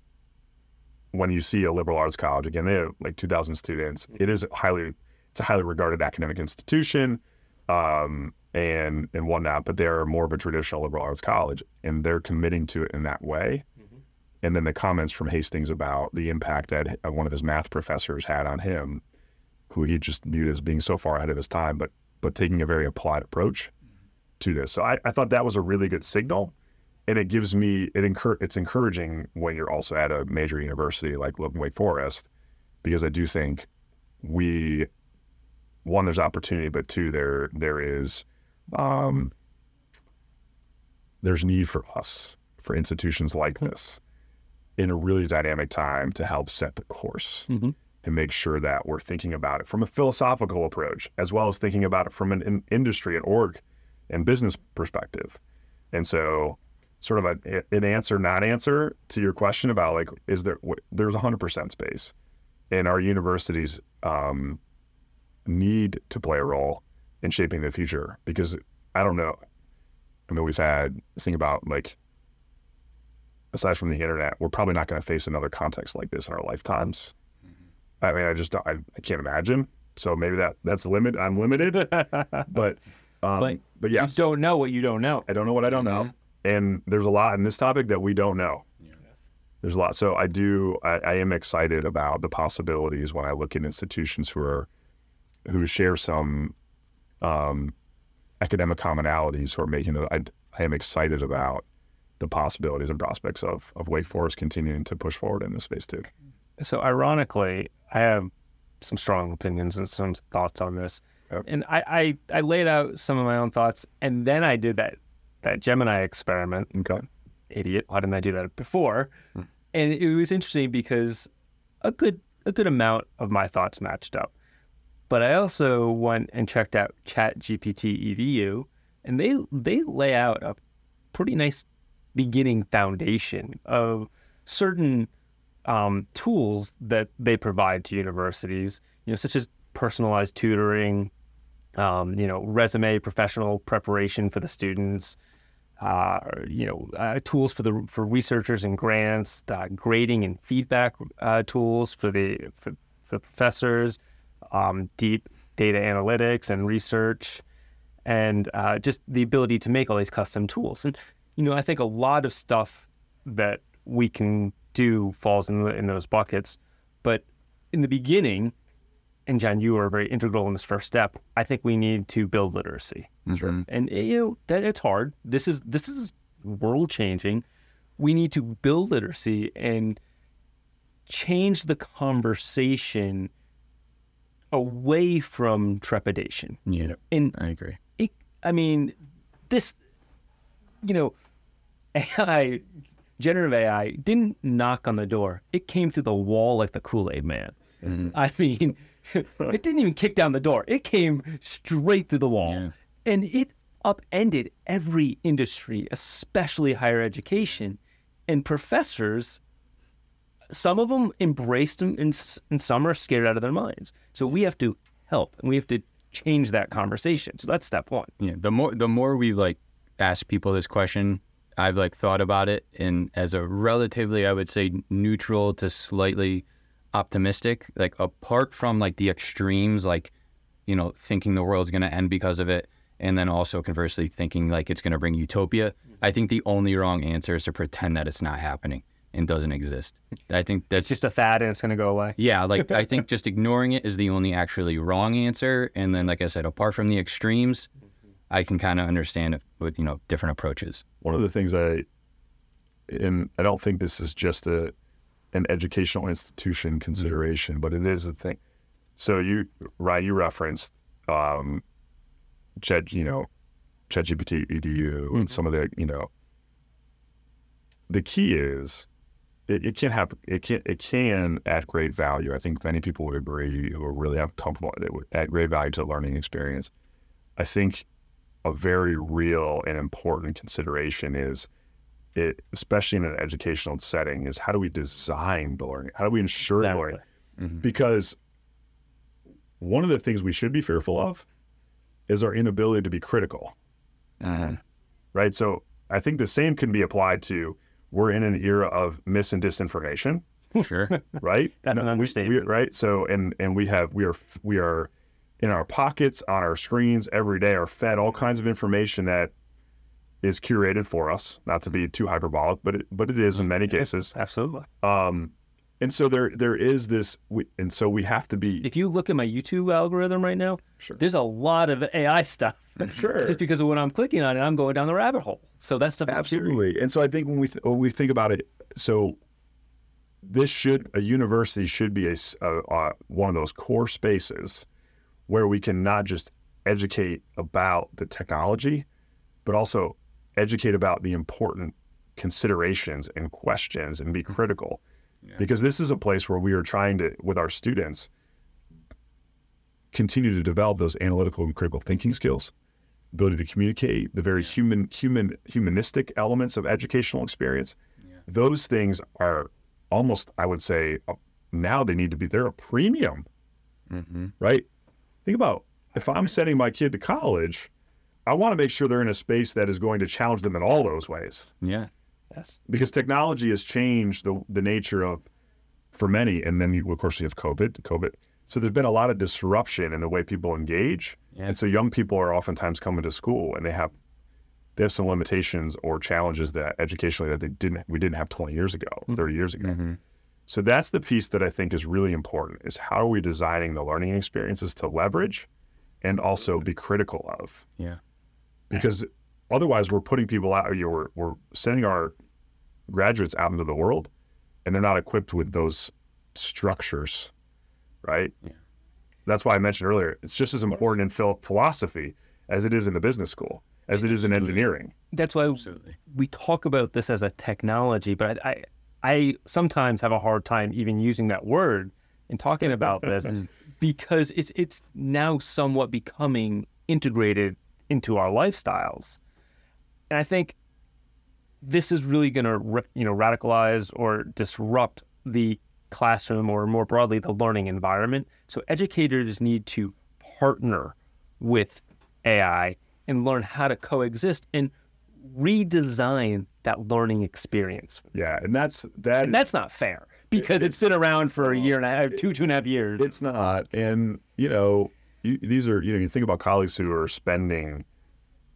when you see a liberal arts college, again, they have like two thousand students. It is highly, it's a highly regarded academic institution um, and and whatnot, but they're more of a traditional liberal arts college, and they're committing to it in that way. Mm-hmm. And then the comments from Hastings about the impact that one of his math professors had on him, who he just viewed as being so far ahead of his time, but but taking a very applied approach mm-hmm. to this. So I, I thought that was a really good signal. And it gives me, it encur- it's encouraging when you're also at a major university like Wake Forest, because I do think we, one, there's opportunity, but two, there there is, um, there's need for us, for institutions like this, in a really dynamic time to help set the course mm-hmm. and make sure that we're thinking about it from a philosophical approach, as well as thinking about it from an in- industry and org and business perspective. And so, sort of a, an answer, not answer to your question about like, is there, there's one hundred percent space, and our universities um, need to play a role in shaping the future, because I don't know, I mean, we've had this thing about like, aside from the internet, we're probably not going to face another context like this in our lifetimes. Mm-hmm. I mean, I just, don't, I, I can't imagine. So maybe that that's limit. I'm limited, but, um,
but,
but yes.
You don't know what you don't know.
I don't know what I don't mm-hmm. know. And there's a lot in this topic that we don't know. Yes. There's a lot. So I do, I, I am excited about the possibilities when I look at institutions who are, who share some um, academic commonalities who are making the, I, I am excited about the possibilities and prospects of, of Wake Forest continuing to push forward in this space too.
So ironically, I have some strong opinions and some thoughts on this. Yep. And I, I, I laid out some of my own thoughts, and then I did that that Gemini experiment.
Okay.
Idiot. Why didn't I do that before? Hmm. And it was interesting because a good a good amount of my thoughts matched up. But I also went and checked out ChatGPT E D U, and they they lay out a pretty nice beginning foundation of certain um, tools that they provide to universities, you know, such as personalized tutoring, um, you know, resume professional preparation for the students, uh, you know, uh, tools for the for researchers and grants, uh, grading and feedback uh, tools for the for, for the professors, um, deep data analytics and research, and uh, just the ability to make all these custom tools. And, you know, I think a lot of stuff that we can do falls in, the, in those buckets. But in the beginning, and John, you were very integral in this first step, I think we need to build literacy.
Mm-hmm.
And, you know, that it's hard. This is this is world changing. We need to build literacy and change the conversation away from trepidation.
Yeah,
and
I agree.
It, I mean, this, you know, A I, generative A I didn't knock on the door. It came through the wall like the Kool-Aid man. Mm-hmm. I mean, it didn't even kick down the door. It came straight through the wall.
Yeah.
And it upended every industry, especially higher education. And professors, some of them embraced them, and, and some are scared out of their minds. So we have to help, and we have to change that conversation. So that's step one.
Yeah. The more the more we like ask people this question, I've like thought about it, and as a relatively, I would say, neutral to slightly optimistic, like apart from like the extremes, like, you know, thinking the world's going to end because of it, and then also conversely thinking like it's going to bring utopia. I think the only wrong answer is to pretend that it's not happening and doesn't exist. I think that's
It's just a fad and it's going to go away.
Yeah, like I think just ignoring it is the only actually wrong answer. And then, like I said, apart from the extremes, I can kind of understand it with, you know, different approaches.
One of the things I, and I don't think this is just a an educational institution consideration, mm-hmm. but it is a thing. So you, Ryan, you referenced, um, Chat, you know, ChatGPT E D U mm-hmm. and some of the, you know, the key is it, it can have, it can, it can add great value. I think many people would agree who are really comfortable with it would add great value to the learning experience. I think a very real and important consideration is it, especially in an educational setting, is how do we design the learning? How do we ensure
exactly.
learning?
Mm-hmm.
Because one of the things we should be fearful of is our inability to be critical,
uh-huh.
right? So I think the same can be applied to, we're in an era of mis and disinformation,
sure,
right?
That's
no,
an understatement,
we, we, right? So and and we have we are we are in our pockets, on our screens every day, are fed all kinds of information that is curated for us. Not to be too hyperbolic, but it, but it is in many cases.
Absolutely.
Um, and so there there is this, we, and so we have to be.
If you look at my YouTube algorithm right now,
sure.
there's a lot of A I stuff.
Sure.
Just because of when I'm clicking on it, I'm going down the rabbit hole. So that stuff is
absolutely.
Scary.
And so I think when we th- when we think about it, so this should a university should be a, a, a one of those core spaces where we can not just educate about the technology, but also educate about the important considerations and questions and be critical. Yeah. Because this is a place where we are trying to, with our students, continue to develop those analytical and critical thinking skills, ability to communicate, the very human, human, humanistic elements of educational experience. Yeah. Those things are almost, I would say, uh, now they need to be, they're a premium,
mm-hmm.
right? Think about, if I'm sending my kid to college, I want to make sure they're in a space that is going to challenge them in all those ways.
Yeah.
Yes.
Because technology has changed the the nature of, for many, and then you, of course you have COVID, COVID. So there's been a lot of disruption in the way people engage.
Yeah.
And so young people are oftentimes coming to school and they have they have some limitations or challenges that educationally that they didn't we didn't have twenty years ago, mm-hmm. thirty years ago.
Mm-hmm.
So that's the piece that I think is really important, is how are we designing the learning experiences to leverage and also be critical of.
Yeah.
Because otherwise we're putting people out, you know, we're, we're sending our graduates out into the world and they're not equipped with those structures, right?
Yeah.
That's why I mentioned earlier, it's just as important in phil- philosophy as it is in the business school, as it is in engineering.
That's why
Absolutely.
we talk about this as a technology, but I, I, I sometimes have a hard time even using that word in talking about this because it's it's now somewhat becoming integrated into our lifestyles. And I think this is really going to, you know, radicalize or disrupt the classroom or more broadly the learning environment. So educators need to partner with A I and learn how to coexist and redesign that learning experience.
Yeah, and that's that.
And that's not fair because it's, it's been around for a year and a half, two, two and a half years.
It's not. And, you know, you, these are, you know, you think about colleagues who are spending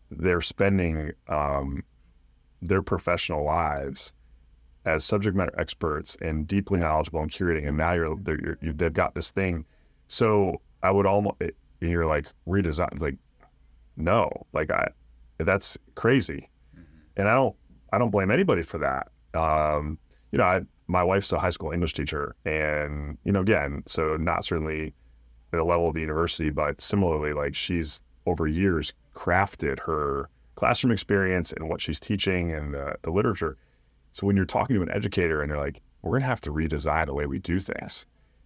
they're spending um, their professional lives as subject matter experts and deeply knowledgeable in curating, and now you're, you're, you're they've got this thing. So I would almost, and you're like redesign, like no, like I, that's crazy, mm-hmm. and I don't I don't blame anybody for that. Um, you know, I, my wife's a high school English teacher, and you know, again, so not certainly at the level of the university, but similarly, like she's over years crafted her classroom experience and what she's teaching and the, the literature. So when you're talking to an educator and they're like, we're going to have to redesign the way we do things,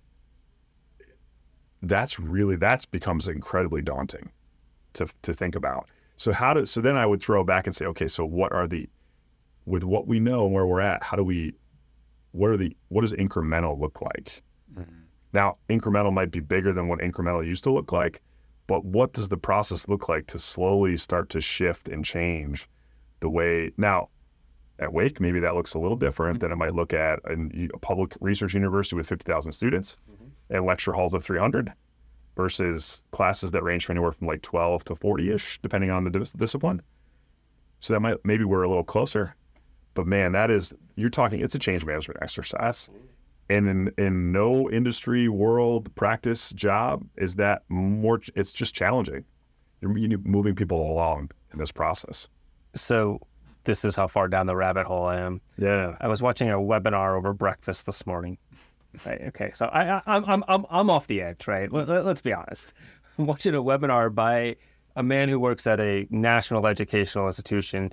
that's really, that's becomes incredibly daunting to to think about. So how do, so then I would throw back and say, okay, so what are the, with what we know and where we're at, how do we, what are the, what does incremental look like? Mm-hmm. Now, incremental might be bigger than what incremental used to look like, but what does the process look like to slowly start to shift and change the way, now, at Wake, maybe that looks a little different mm-hmm. than it might look at a, a public research university with fifty thousand students mm-hmm. and lecture halls of three hundred versus classes that range from anywhere from like twelve to forty-ish, depending on the dis- discipline. So that might, maybe we're a little closer, but man, that is, you're talking, it's a change management exercise. And in, in no industry, world, practice, job, is that more, it's just challenging. You're, you're moving people along in this process.
So this is how far down the rabbit hole I am.
Yeah.
I was watching a webinar over breakfast this morning. Right, okay, so I, I, I'm I'm I'm off the edge, right? Let, let's be honest. I'm watching a webinar by a man who works at a national educational institution.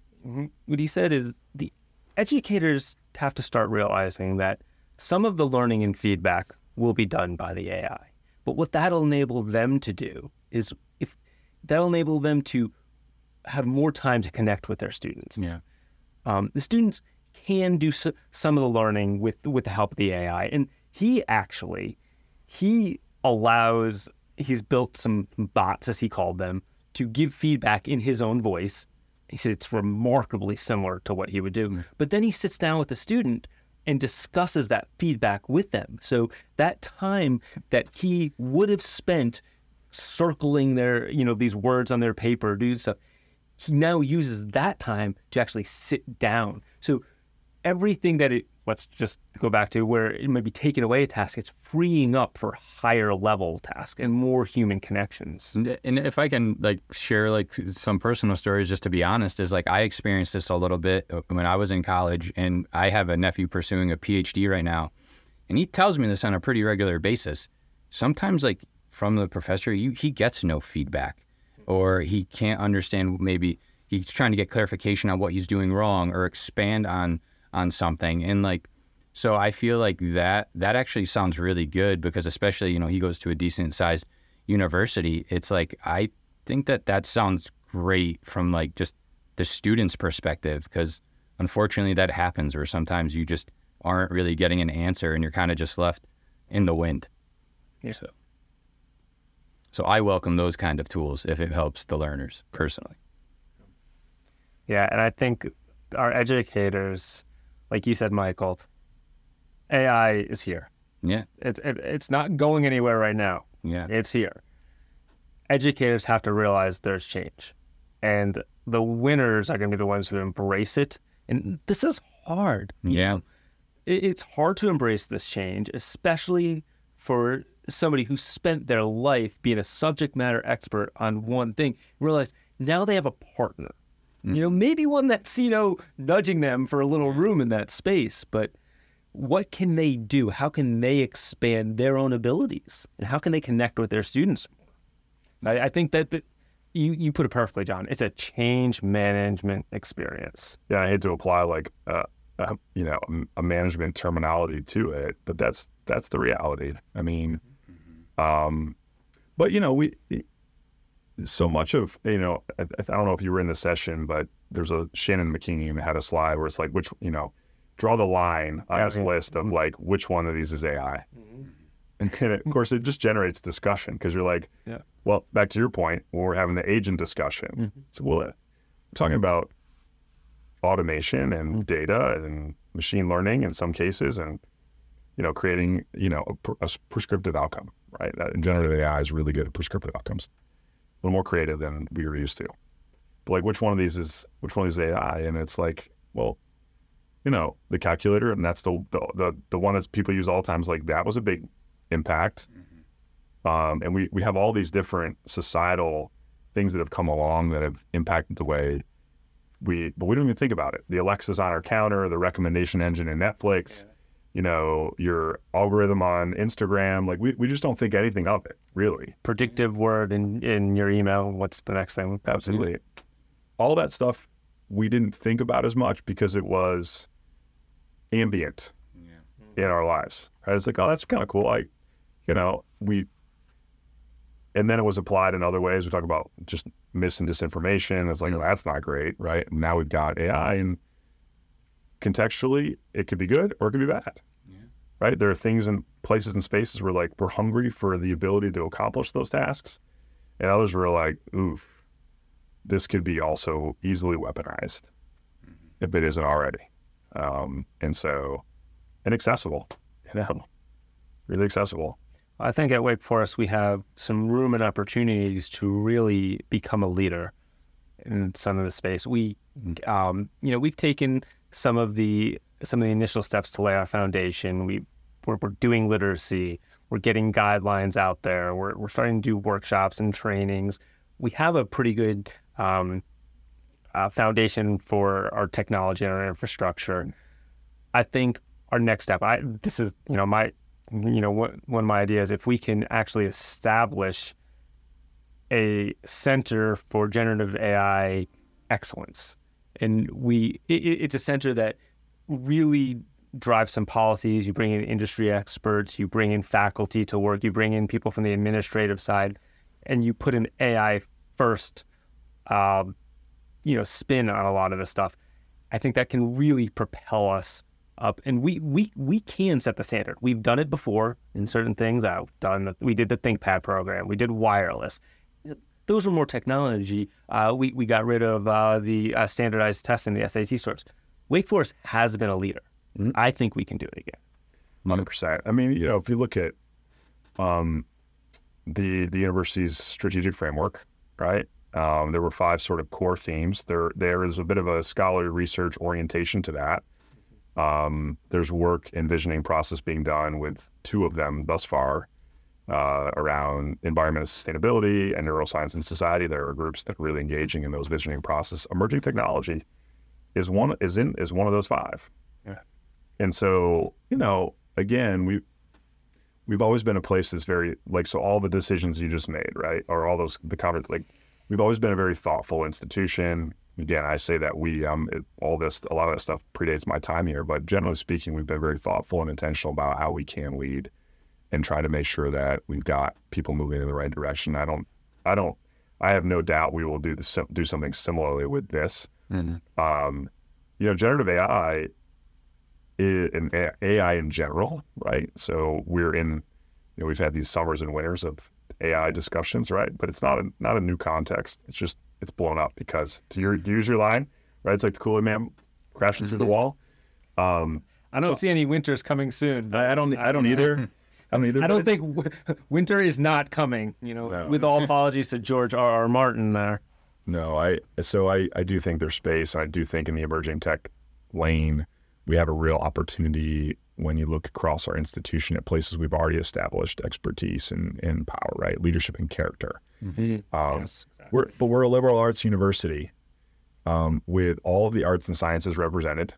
What he said is the educators have to start realizing that some of the learning and feedback will be done by the A I, but what that'll enable them to do is if that'll enable them to have more time to connect with their students.
Yeah,
um, the students can do so, some of the learning with with the help of the A I. And he actually, he allows, he's built some bots, as he called them, to give feedback in his own voice. He said it's remarkably similar to what he would do. Mm. But then he sits down with the student and discusses that feedback with them. So that time that he would have spent circling their, you know, these words on their paper, do stuff, he now uses that time to actually sit down. So everything that it, let's just go back to where it might be taking away a task, it's freeing up for higher level tasks and more human connections.
And, and if I can like share like some personal stories, just to be honest, is like I experienced this a little bit when I was in college, and I have a nephew pursuing a P H D right now, and he tells me this on a pretty regular basis. Sometimes like from the professor, you, he gets no feedback, or he can't understand, maybe he's trying to get clarification on what he's doing wrong or expand on on something. And like, so I feel like that, that actually sounds really good, because especially, you know, he goes to a decent sized university. It's like, I think that that sounds great from like just the student's perspective, because unfortunately that happens where sometimes you just aren't really getting an answer and you're kind of just left in the wind.
Yeah.
So, so I welcome those kind of tools if it helps the learners personally.
Yeah. And I think our educators, like you said, Michael, A I is here.
Yeah.
It's it, it's not going anywhere right now.
Yeah.
It's here. Educators have to realize there's change. And the winners are going to be the ones who embrace it. And this is hard.
Yeah.
It, it's hard to embrace this change, especially for somebody who spent their life being a subject matter expert on one thing. Realize now they have a partner. You know, maybe one that's, you know, nudging them for a little room in that space, but what can they do? How can they expand their own abilities? And how can they connect with their students more? I, I think that, that you, you put it perfectly, John. It's a change management experience.
Yeah, I hate to apply like, uh, uh, you know, a, a management terminology to it, but that's that's the reality. I mean, mm-hmm. um, but, you know, we... so much of, you know, I, I don't know if you were in the session, but there's a Shannon McKean had a slide where it's like, which, you know, draw the line on this list of like, which one of these is A I? Mm-hmm. And then, of course, it just generates discussion, because you're like, yeah. Well, back to your point, when we're having the agent discussion, mm-hmm. so well, we're talking about automation and mm-hmm. data and machine learning in some cases, and, you know, creating, you know, a, a prescriptive outcome, right? And generative A I is really good at prescriptive outcomes. A little more creative than we were used to. but like which one of these is which one of these is A I? And it's like, well, you know, the calculator, and that's the the the, the one that people use all the time. Is like that was a big impact. Mm-hmm. Um, and we we have all these different societal things that have come along that have impacted the way we, but we don't even think about it. The Alexa's on our counter, the recommendation engine in Netflix, yeah. you know, your algorithm on Instagram. Like we, we just don't think anything of it, really.
Predictive word in, in your email. What's the next thing?
Absolutely. All that stuff we didn't think about as much because it was ambient yeah. in our lives. Right? It's like, oh, that's kind of cool. Like, you know, we, and then it was applied in other ways. We talk about just mis and disinformation. It's like, oh, that's not great, right? And now we've got A I, and contextually, it could be good or it could be bad, yeah. right? There are things and places and spaces where like we're hungry for the ability to accomplish those tasks, and others were like, oof, this could be also easily weaponized mm-hmm. if it isn't already, um, and so inaccessible, you know, really accessible.
I think at Wake Forest, we have some room and opportunities to really become a leader in some of the space. We, um, you know, we've taken some of the some of the initial steps to lay our foundation. We, we're, we're doing literacy. We're getting guidelines out there. We're we're starting to do workshops and trainings. We have a pretty good um, uh, foundation for our technology and our infrastructure. I think our next step. I this is you know my. You know, what, one of my ideas, if we can actually establish a center for generative A I excellence, and we, it, it's a center that really drives some policies. You bring in industry experts, you bring in faculty to work, you bring in people from the administrative side, and you put an A I first, um, you know, spin on a lot of this stuff. I think that can really propel us up, and we we we can set the standard. We've done it before in certain things. I've done. The, we did the ThinkPad program. We did wireless. Those were more technology. Uh, we we got rid of uh, the uh, standardized tests in the S A T scores. Wake Forest has been a leader. Mm-hmm. I think we can do it again.
one hundred percent. I mean, you know, if you look at um, the the university's strategic framework, right? Um, there were five sort of core themes. There there is a bit of a scholarly research orientation to that. Um, there's work envisioning process being done with two of them thus far uh, around environment and sustainability and neuroscience and society. There are groups that are really engaging in those visioning process. Emerging technology is one is in is one of those five. Yeah. And so, you know, again, we we've always been a place that's very like so all the decisions you just made, right? Or all those the counter like we've always been a very thoughtful institution. Again, I say that we, um, it, all this, a lot of that stuff predates my time here, but generally speaking, we've been very thoughtful and intentional about how we can lead and try to make sure that we've got people moving in the right direction. I don't, I don't, I have no doubt we will do the, do something similarly with this. Mm-hmm. Um, you know, generative A I is, and A I in general, right? So we're in, you know, we've had these summers and winters of A I discussions, right? But it's not a, not a new context. It's just, it's blown up because to, your, to use your line, right? It's like the Kool-Aid Man crashes through the wall. Um,
I don't
so,
see any winters coming soon.
I, I don't. I don't either. I don't either.
I don't think w- winter is not coming. You know, no. With all apologies to George R. R. Martin there.
No, I. So I, I do think there's space, and I do think in the emerging tech lane, we have a real opportunity when you look across our institution at places we've already established expertise and, and power, right? Leadership and character. Mm-hmm. Um, yes, exactly. We're, but we're a liberal arts university um, with all of the arts and sciences represented,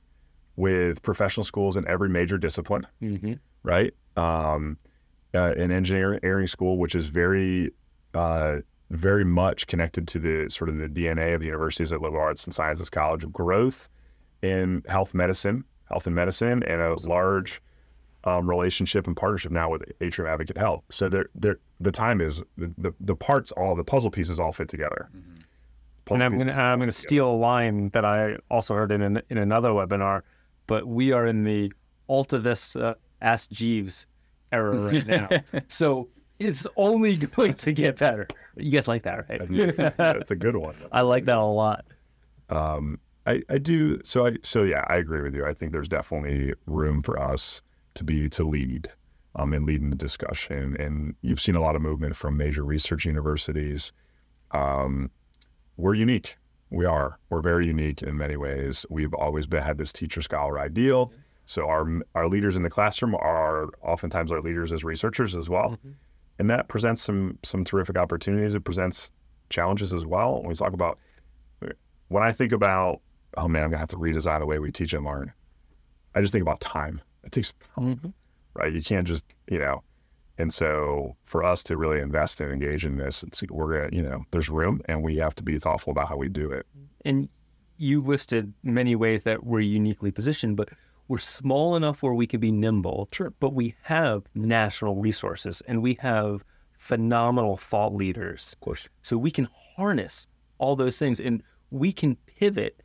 with professional schools in every major discipline, mm-hmm. right? Um, uh, an engineering school, which is very, uh, very much connected to the sort of the D N A of the universities at Liberal Arts and Sciences College of growth in health medicine, health and medicine, and a large um, relationship and partnership now with Atrium Advocate Health. So there, there, the time is the, the the parts, all the puzzle pieces all fit totogether.
Mm-hmm. And I'm gonna I'm gonna steal a line that I also heard in an, in another webinar, but we are in the Alta Vista Ask Jeeves era right now. So it's only going to get better. You guys like that, right?
That's a good one. That's
I like that a lot.
Um, I, I do. So I so yeah, I agree with you. I think there's definitely room for us to be to lead um, and lead in the discussion. And you've seen a lot of movement from major research universities. Um, we're unique. We are. We're very unique in many ways. We've always been, had this teacher-scholar ideal. So our our leaders in the classroom are oftentimes our leaders as researchers as well. Mm-hmm. And that presents some some terrific opportunities. It presents challenges as well. When we talk about, when I think about, oh man, I'm gonna have to redesign the way we teach and learn, I just think about time. It takes time, mm-hmm. right? You can't just, you know, and so for us to really invest and engage in this, it's, we're gonna, you know, there's room and we have to be thoughtful about how we do it.
And you listed many ways that we're uniquely positioned, but we're small enough where we can be nimble,
sure.
But we have national resources and we have phenomenal thought leaders.
Of course.
So we can harness all those things and we can pivot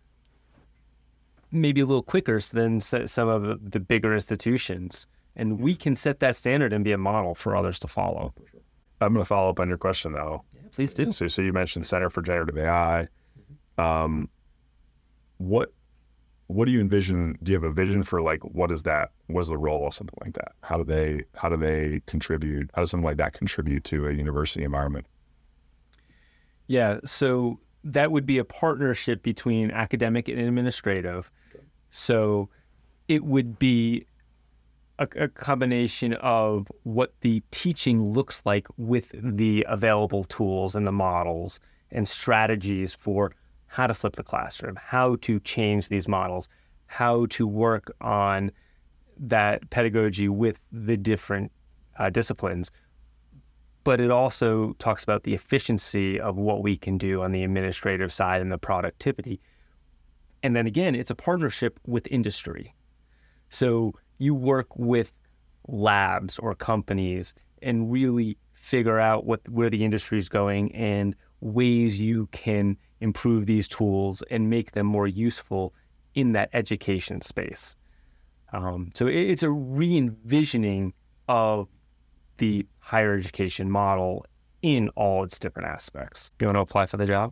maybe a little quicker than some of the bigger institutions. And we can set that standard and be a model for others to follow.
I'm going to follow up on your question though.
Yeah, please do.
So, so you mentioned Center for Generative A I. Um, what What do you envision? Do you have a vision for like what is that? What is the role of something like that? How do they how do they contribute? How does something like that contribute to a university environment?
Yeah, so that would be a partnership between academic and administrative. Okay. So it would be a, a combination of what the teaching looks like with the available tools and the models and strategies for how to flip the classroom, how to change these models, how to work on that pedagogy with the different uh, disciplines. But it also talks about the efficiency of what we can do on the administrative side and the productivity. And then again, it's a partnership with industry. So you work with labs or companies and really figure out what where the industry is going and ways you can improve these tools and make them more useful in that education space. Um, so it, it's a re-envisioning of the higher education model in all its different aspects. You want to apply for the job?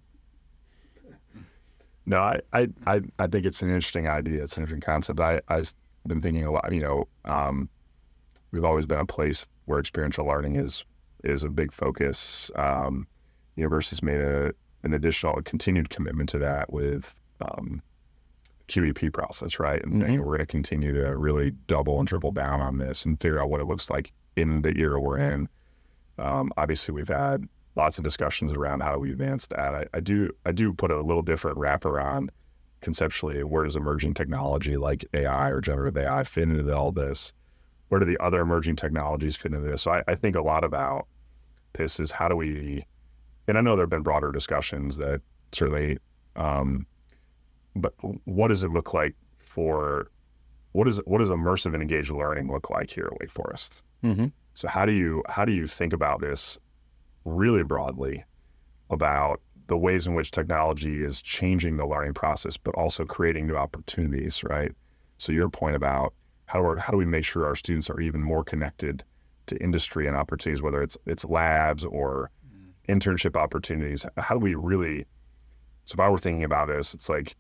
No, I, I, I, I think it's an interesting idea. It's an interesting concept. I, I've been thinking a lot, you know, um, we've always been a place where experiential learning is, is a big focus. Um, universities made a, an additional, a continued commitment to that with um, Q E P process, right? And mm-hmm. we're going to continue to really double and triple down on this and figure out what it looks like in the era we're in. Um, obviously, we've had lots of discussions around how do we advance that. I, I do I do put a little different wrapper on conceptually. Where does emerging technology like A I or generative A I fit into all this? Where do the other emerging technologies fit into this? So I, I think a lot about this is how do we, and I know there have been broader discussions that certainly, um, but what does it look like for, what is what does immersive and engaged learning look like here at Wake Forest?
Mm-hmm.
So how do you how do you think about this really broadly about the ways in which technology is changing the learning process, but also creating new opportunities, right? So your point about how do we, how do we make sure our students are even more connected to industry and opportunities, whether it's it's labs or mm. internship opportunities. How do we really? So if I were thinking about this, it's like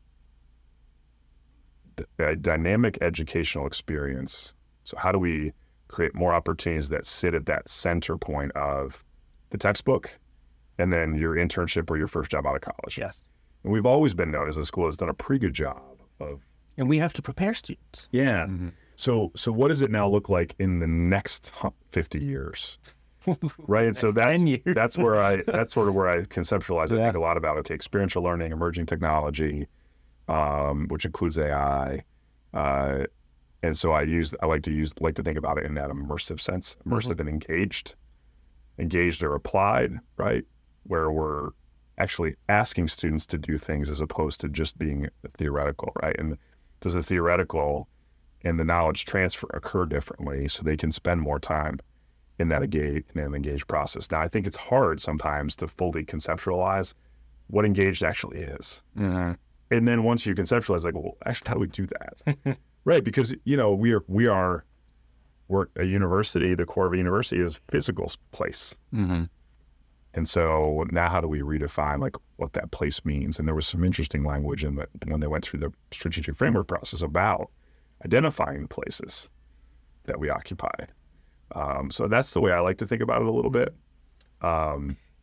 a dynamic educational experience. So how do we create more opportunities that sit at that center point of the textbook and then your internship or your first job out of college?
Yes.
And we've always been known as a school that's done a pretty good job of.
And we have to prepare students.
Yeah.
Mm-hmm.
So so what does it now look like in the next fifty years? Right. And so that's that's where I that's sort of where I conceptualize. I yeah. think a lot about okay, experiential learning, emerging technology, um, which includes A I. Uh, and so I use I like to use like to think about it in that immersive sense, immersive mm-hmm. and engaged, engaged or applied, right? Where we're actually asking students to do things as opposed to just being theoretical, right? And does the theoretical and the knowledge transfer occur differently so they can spend more time in that engaged, in an engaged process? Now, I think it's hard sometimes to fully conceptualize what engaged actually is.
Mm-hmm.
And then once you conceptualize, like, well, actually, how do we do that? Right, because, you know, we are, we are, we're a university, the core of a university is physical place.
Mm-hmm.
And so now how do we redefine like what that place means? And there was some interesting language in that when they went through the strategic framework process about identifying places that we occupy. Um, so that's the way I like to think about it a little bit. Um,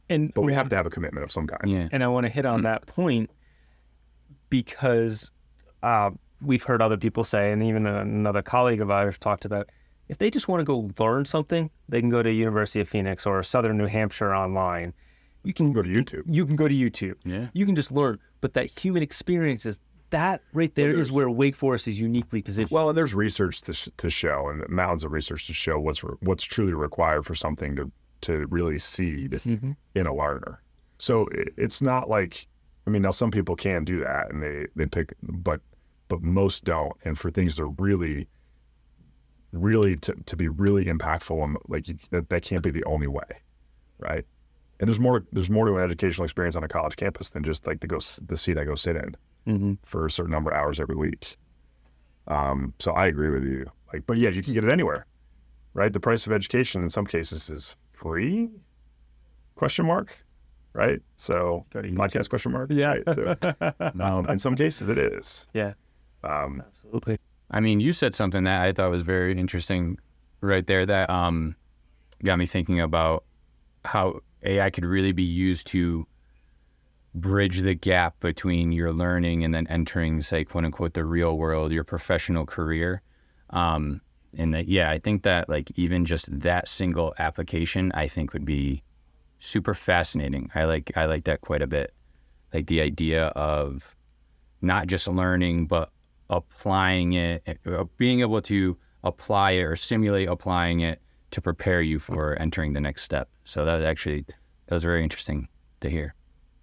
And
but we have to have a commitment of some kind.
Yeah.
And I want to hit on that point because uh, we've heard other people say, and even another colleague of ours talked about, if they just want to go learn something, they can go to University of Phoenix or Southern New Hampshire online. You can
Go to YouTube.
You can go to YouTube.
Yeah.
You can just learn. But that human experience is that right there is where Wake Forest is uniquely positioned.
Well, and there's research to sh- to show, and mountains of research to show what's re- what's truly required for something to to really seed
Mm-hmm.
in a learner. So it, it's not like, I mean, now some people can do that, and they they pick, but but most don't. And for things to really, really to, to be really impactful, and like you, that that can't be the only way, right? And there's more there's more to an educational experience on a college campus than just like the go s- the seat I go sit in
Mm-hmm.
for a certain number of hours every week. Um, so I agree with you. Like, but yeah, you can get it anywhere, right? The price of education in some cases is free? Question mark, right? So podcast question mark.
Yeah.
Right? So, um, in some cases it is.
Yeah,
Um,
absolutely.
I mean, you said something that I thought was very interesting right there that um, got me thinking about how A I could really be used to bridge the gap between your learning and then entering, say, quote unquote, the real world, your professional career. Um, and that, yeah, I think that like even just that single application, I think would be super fascinating. I like, I like that quite a bit. Like the idea of not just learning, but applying it, uh, being able to apply it or simulate applying it to prepare you for entering the next step. So that actually, that was very interesting to hear.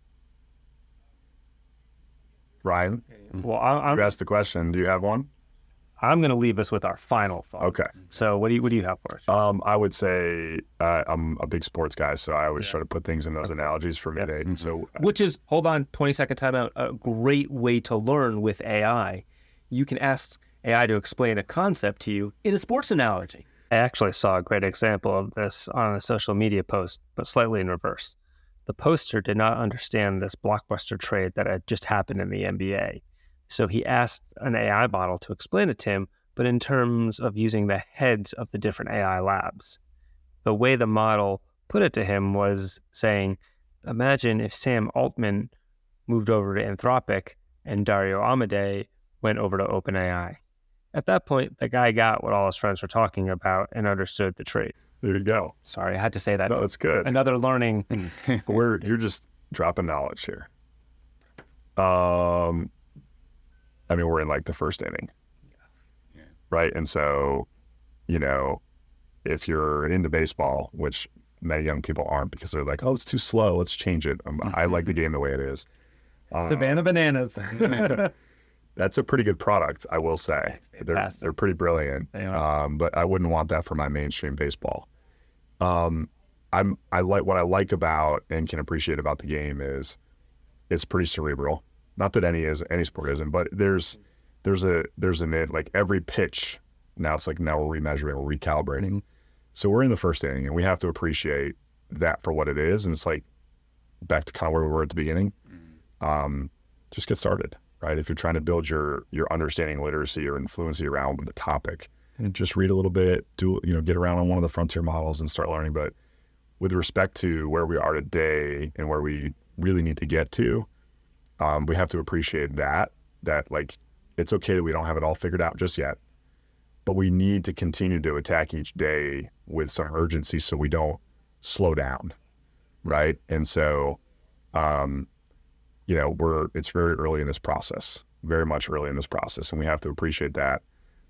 Ryan,
Well, I, I'm
you asked the question. Do you have one?
I'm going to leave us with our final thought.
Okay.
So what do you what do you have for us?
Um, I would say uh, I'm a big sports guy, so I always try to put things in those analogies for mid eight. So
Which is, hold on, twenty second timeout, a great way to learn with A I. You can ask A I to explain a concept to you in a sports analogy. I actually saw a great example of this on a social media post, but slightly in reverse. The poster did not understand this blockbuster trade that had just happened in the N B A. So he asked an A I model to explain it to him, but in terms of using the heads of the different A I labs. The way the model put it to him was saying, imagine if Sam Altman moved over to Anthropic and Dario Amodei went over to OpenAI. At that point, the guy got what all his friends were talking about and understood the trade.
there you go.
Sorry, I had to say that.
No, it's good.
Another learning.
We're you're just dropping knowledge here. Um, I mean, we're in like the first inning,
Yeah.
right? And so, you know, if you're into baseball, which many young people aren't because they're like, oh, it's too slow, let's change it. Um, I like the game the way it is. Uh,
Savannah Bananas.
That's a pretty good product, I will say. They're
fantastic.
they're pretty brilliant.
They are.
Um, but I wouldn't want that for my mainstream baseball. Um, I'm I like what I like about and can appreciate about the game is it's pretty cerebral. Not that any is any sport isn't, but there's there's a there's an it like every pitch now it's like now we're remeasuring, we're recalibrating. So we're in the first inning and we have to appreciate that for what it is. And it's like back to kind of where we were at the beginning. Um, just get started, right? If you're trying to build your your understanding, literacy, or influency around the topic, and just read a little bit, do you know, get around on one of the frontier models and start learning. But with respect to where we are today and where we really need to get to, um, we have to appreciate that, that like, it's okay that we don't have it all figured out just yet, but we need to continue to attack each day with some urgency so we don't slow down, right? And so, um, you know, we're, it's very early in this process, very much early in this process, and we have to appreciate that.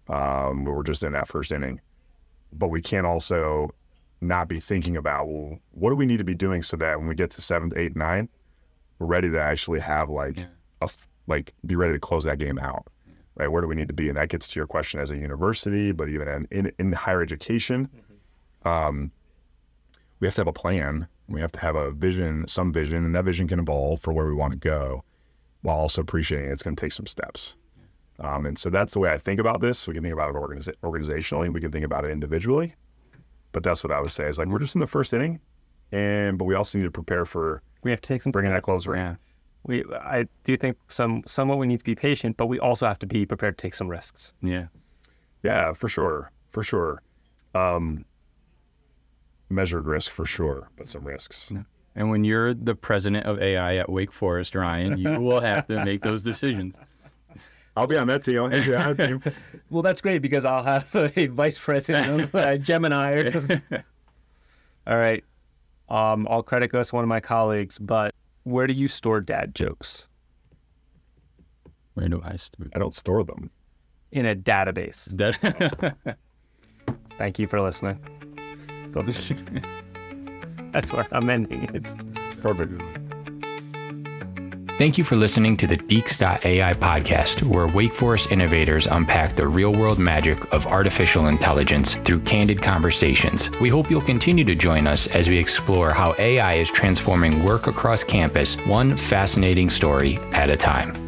Um, we're just in that first inning, but we can't also not be thinking about, well, what do we need to be doing so that when we get to seventh, eighth, nine, we're ready to actually have like,
Yeah.
a f- like be ready to close that game out, right? Where do we need to be? And that gets to your question as a university, but even in, in, in higher education, um, we have to have a plan. We have to have a vision, some vision, and that vision can evolve for where we want to go while also appreciating it's going to take some steps. Um, and so that's the way I think about this. We can think about it organiza- organizationally. We can think about it individually. But that's what I would say is like, we're just in the first inning, and but we also need to prepare for
We have to take some
bringing that
steps.
closer in.
Yeah.
We, I do think some somewhat we need to be patient, but we also have to be prepared to take some risks.
Yeah.
Yeah, for sure. For sure. Um, measured risk for sure, but some risks.
Yeah.
And when you're the president of A I at Wake Forest, Ryan, you will have to make those decisions.
I'll be on that team. I'll be on that team.
Well, that's great because I'll have a vice president of uh, Gemini or something. All right. Um, all credit goes to one of my colleagues, but where do you store dad jokes?
Where do I store?
I don't store them.
In a database.
That
Thank you for listening. That's where I'm ending it.
Perfect.
Thank you for listening to the Deeks dot A I podcast, where Wake Forest innovators unpack the real-world magic of artificial intelligence through candid conversations. We hope you'll continue to join us as we explore how A I is transforming work across campus, one fascinating story at a time.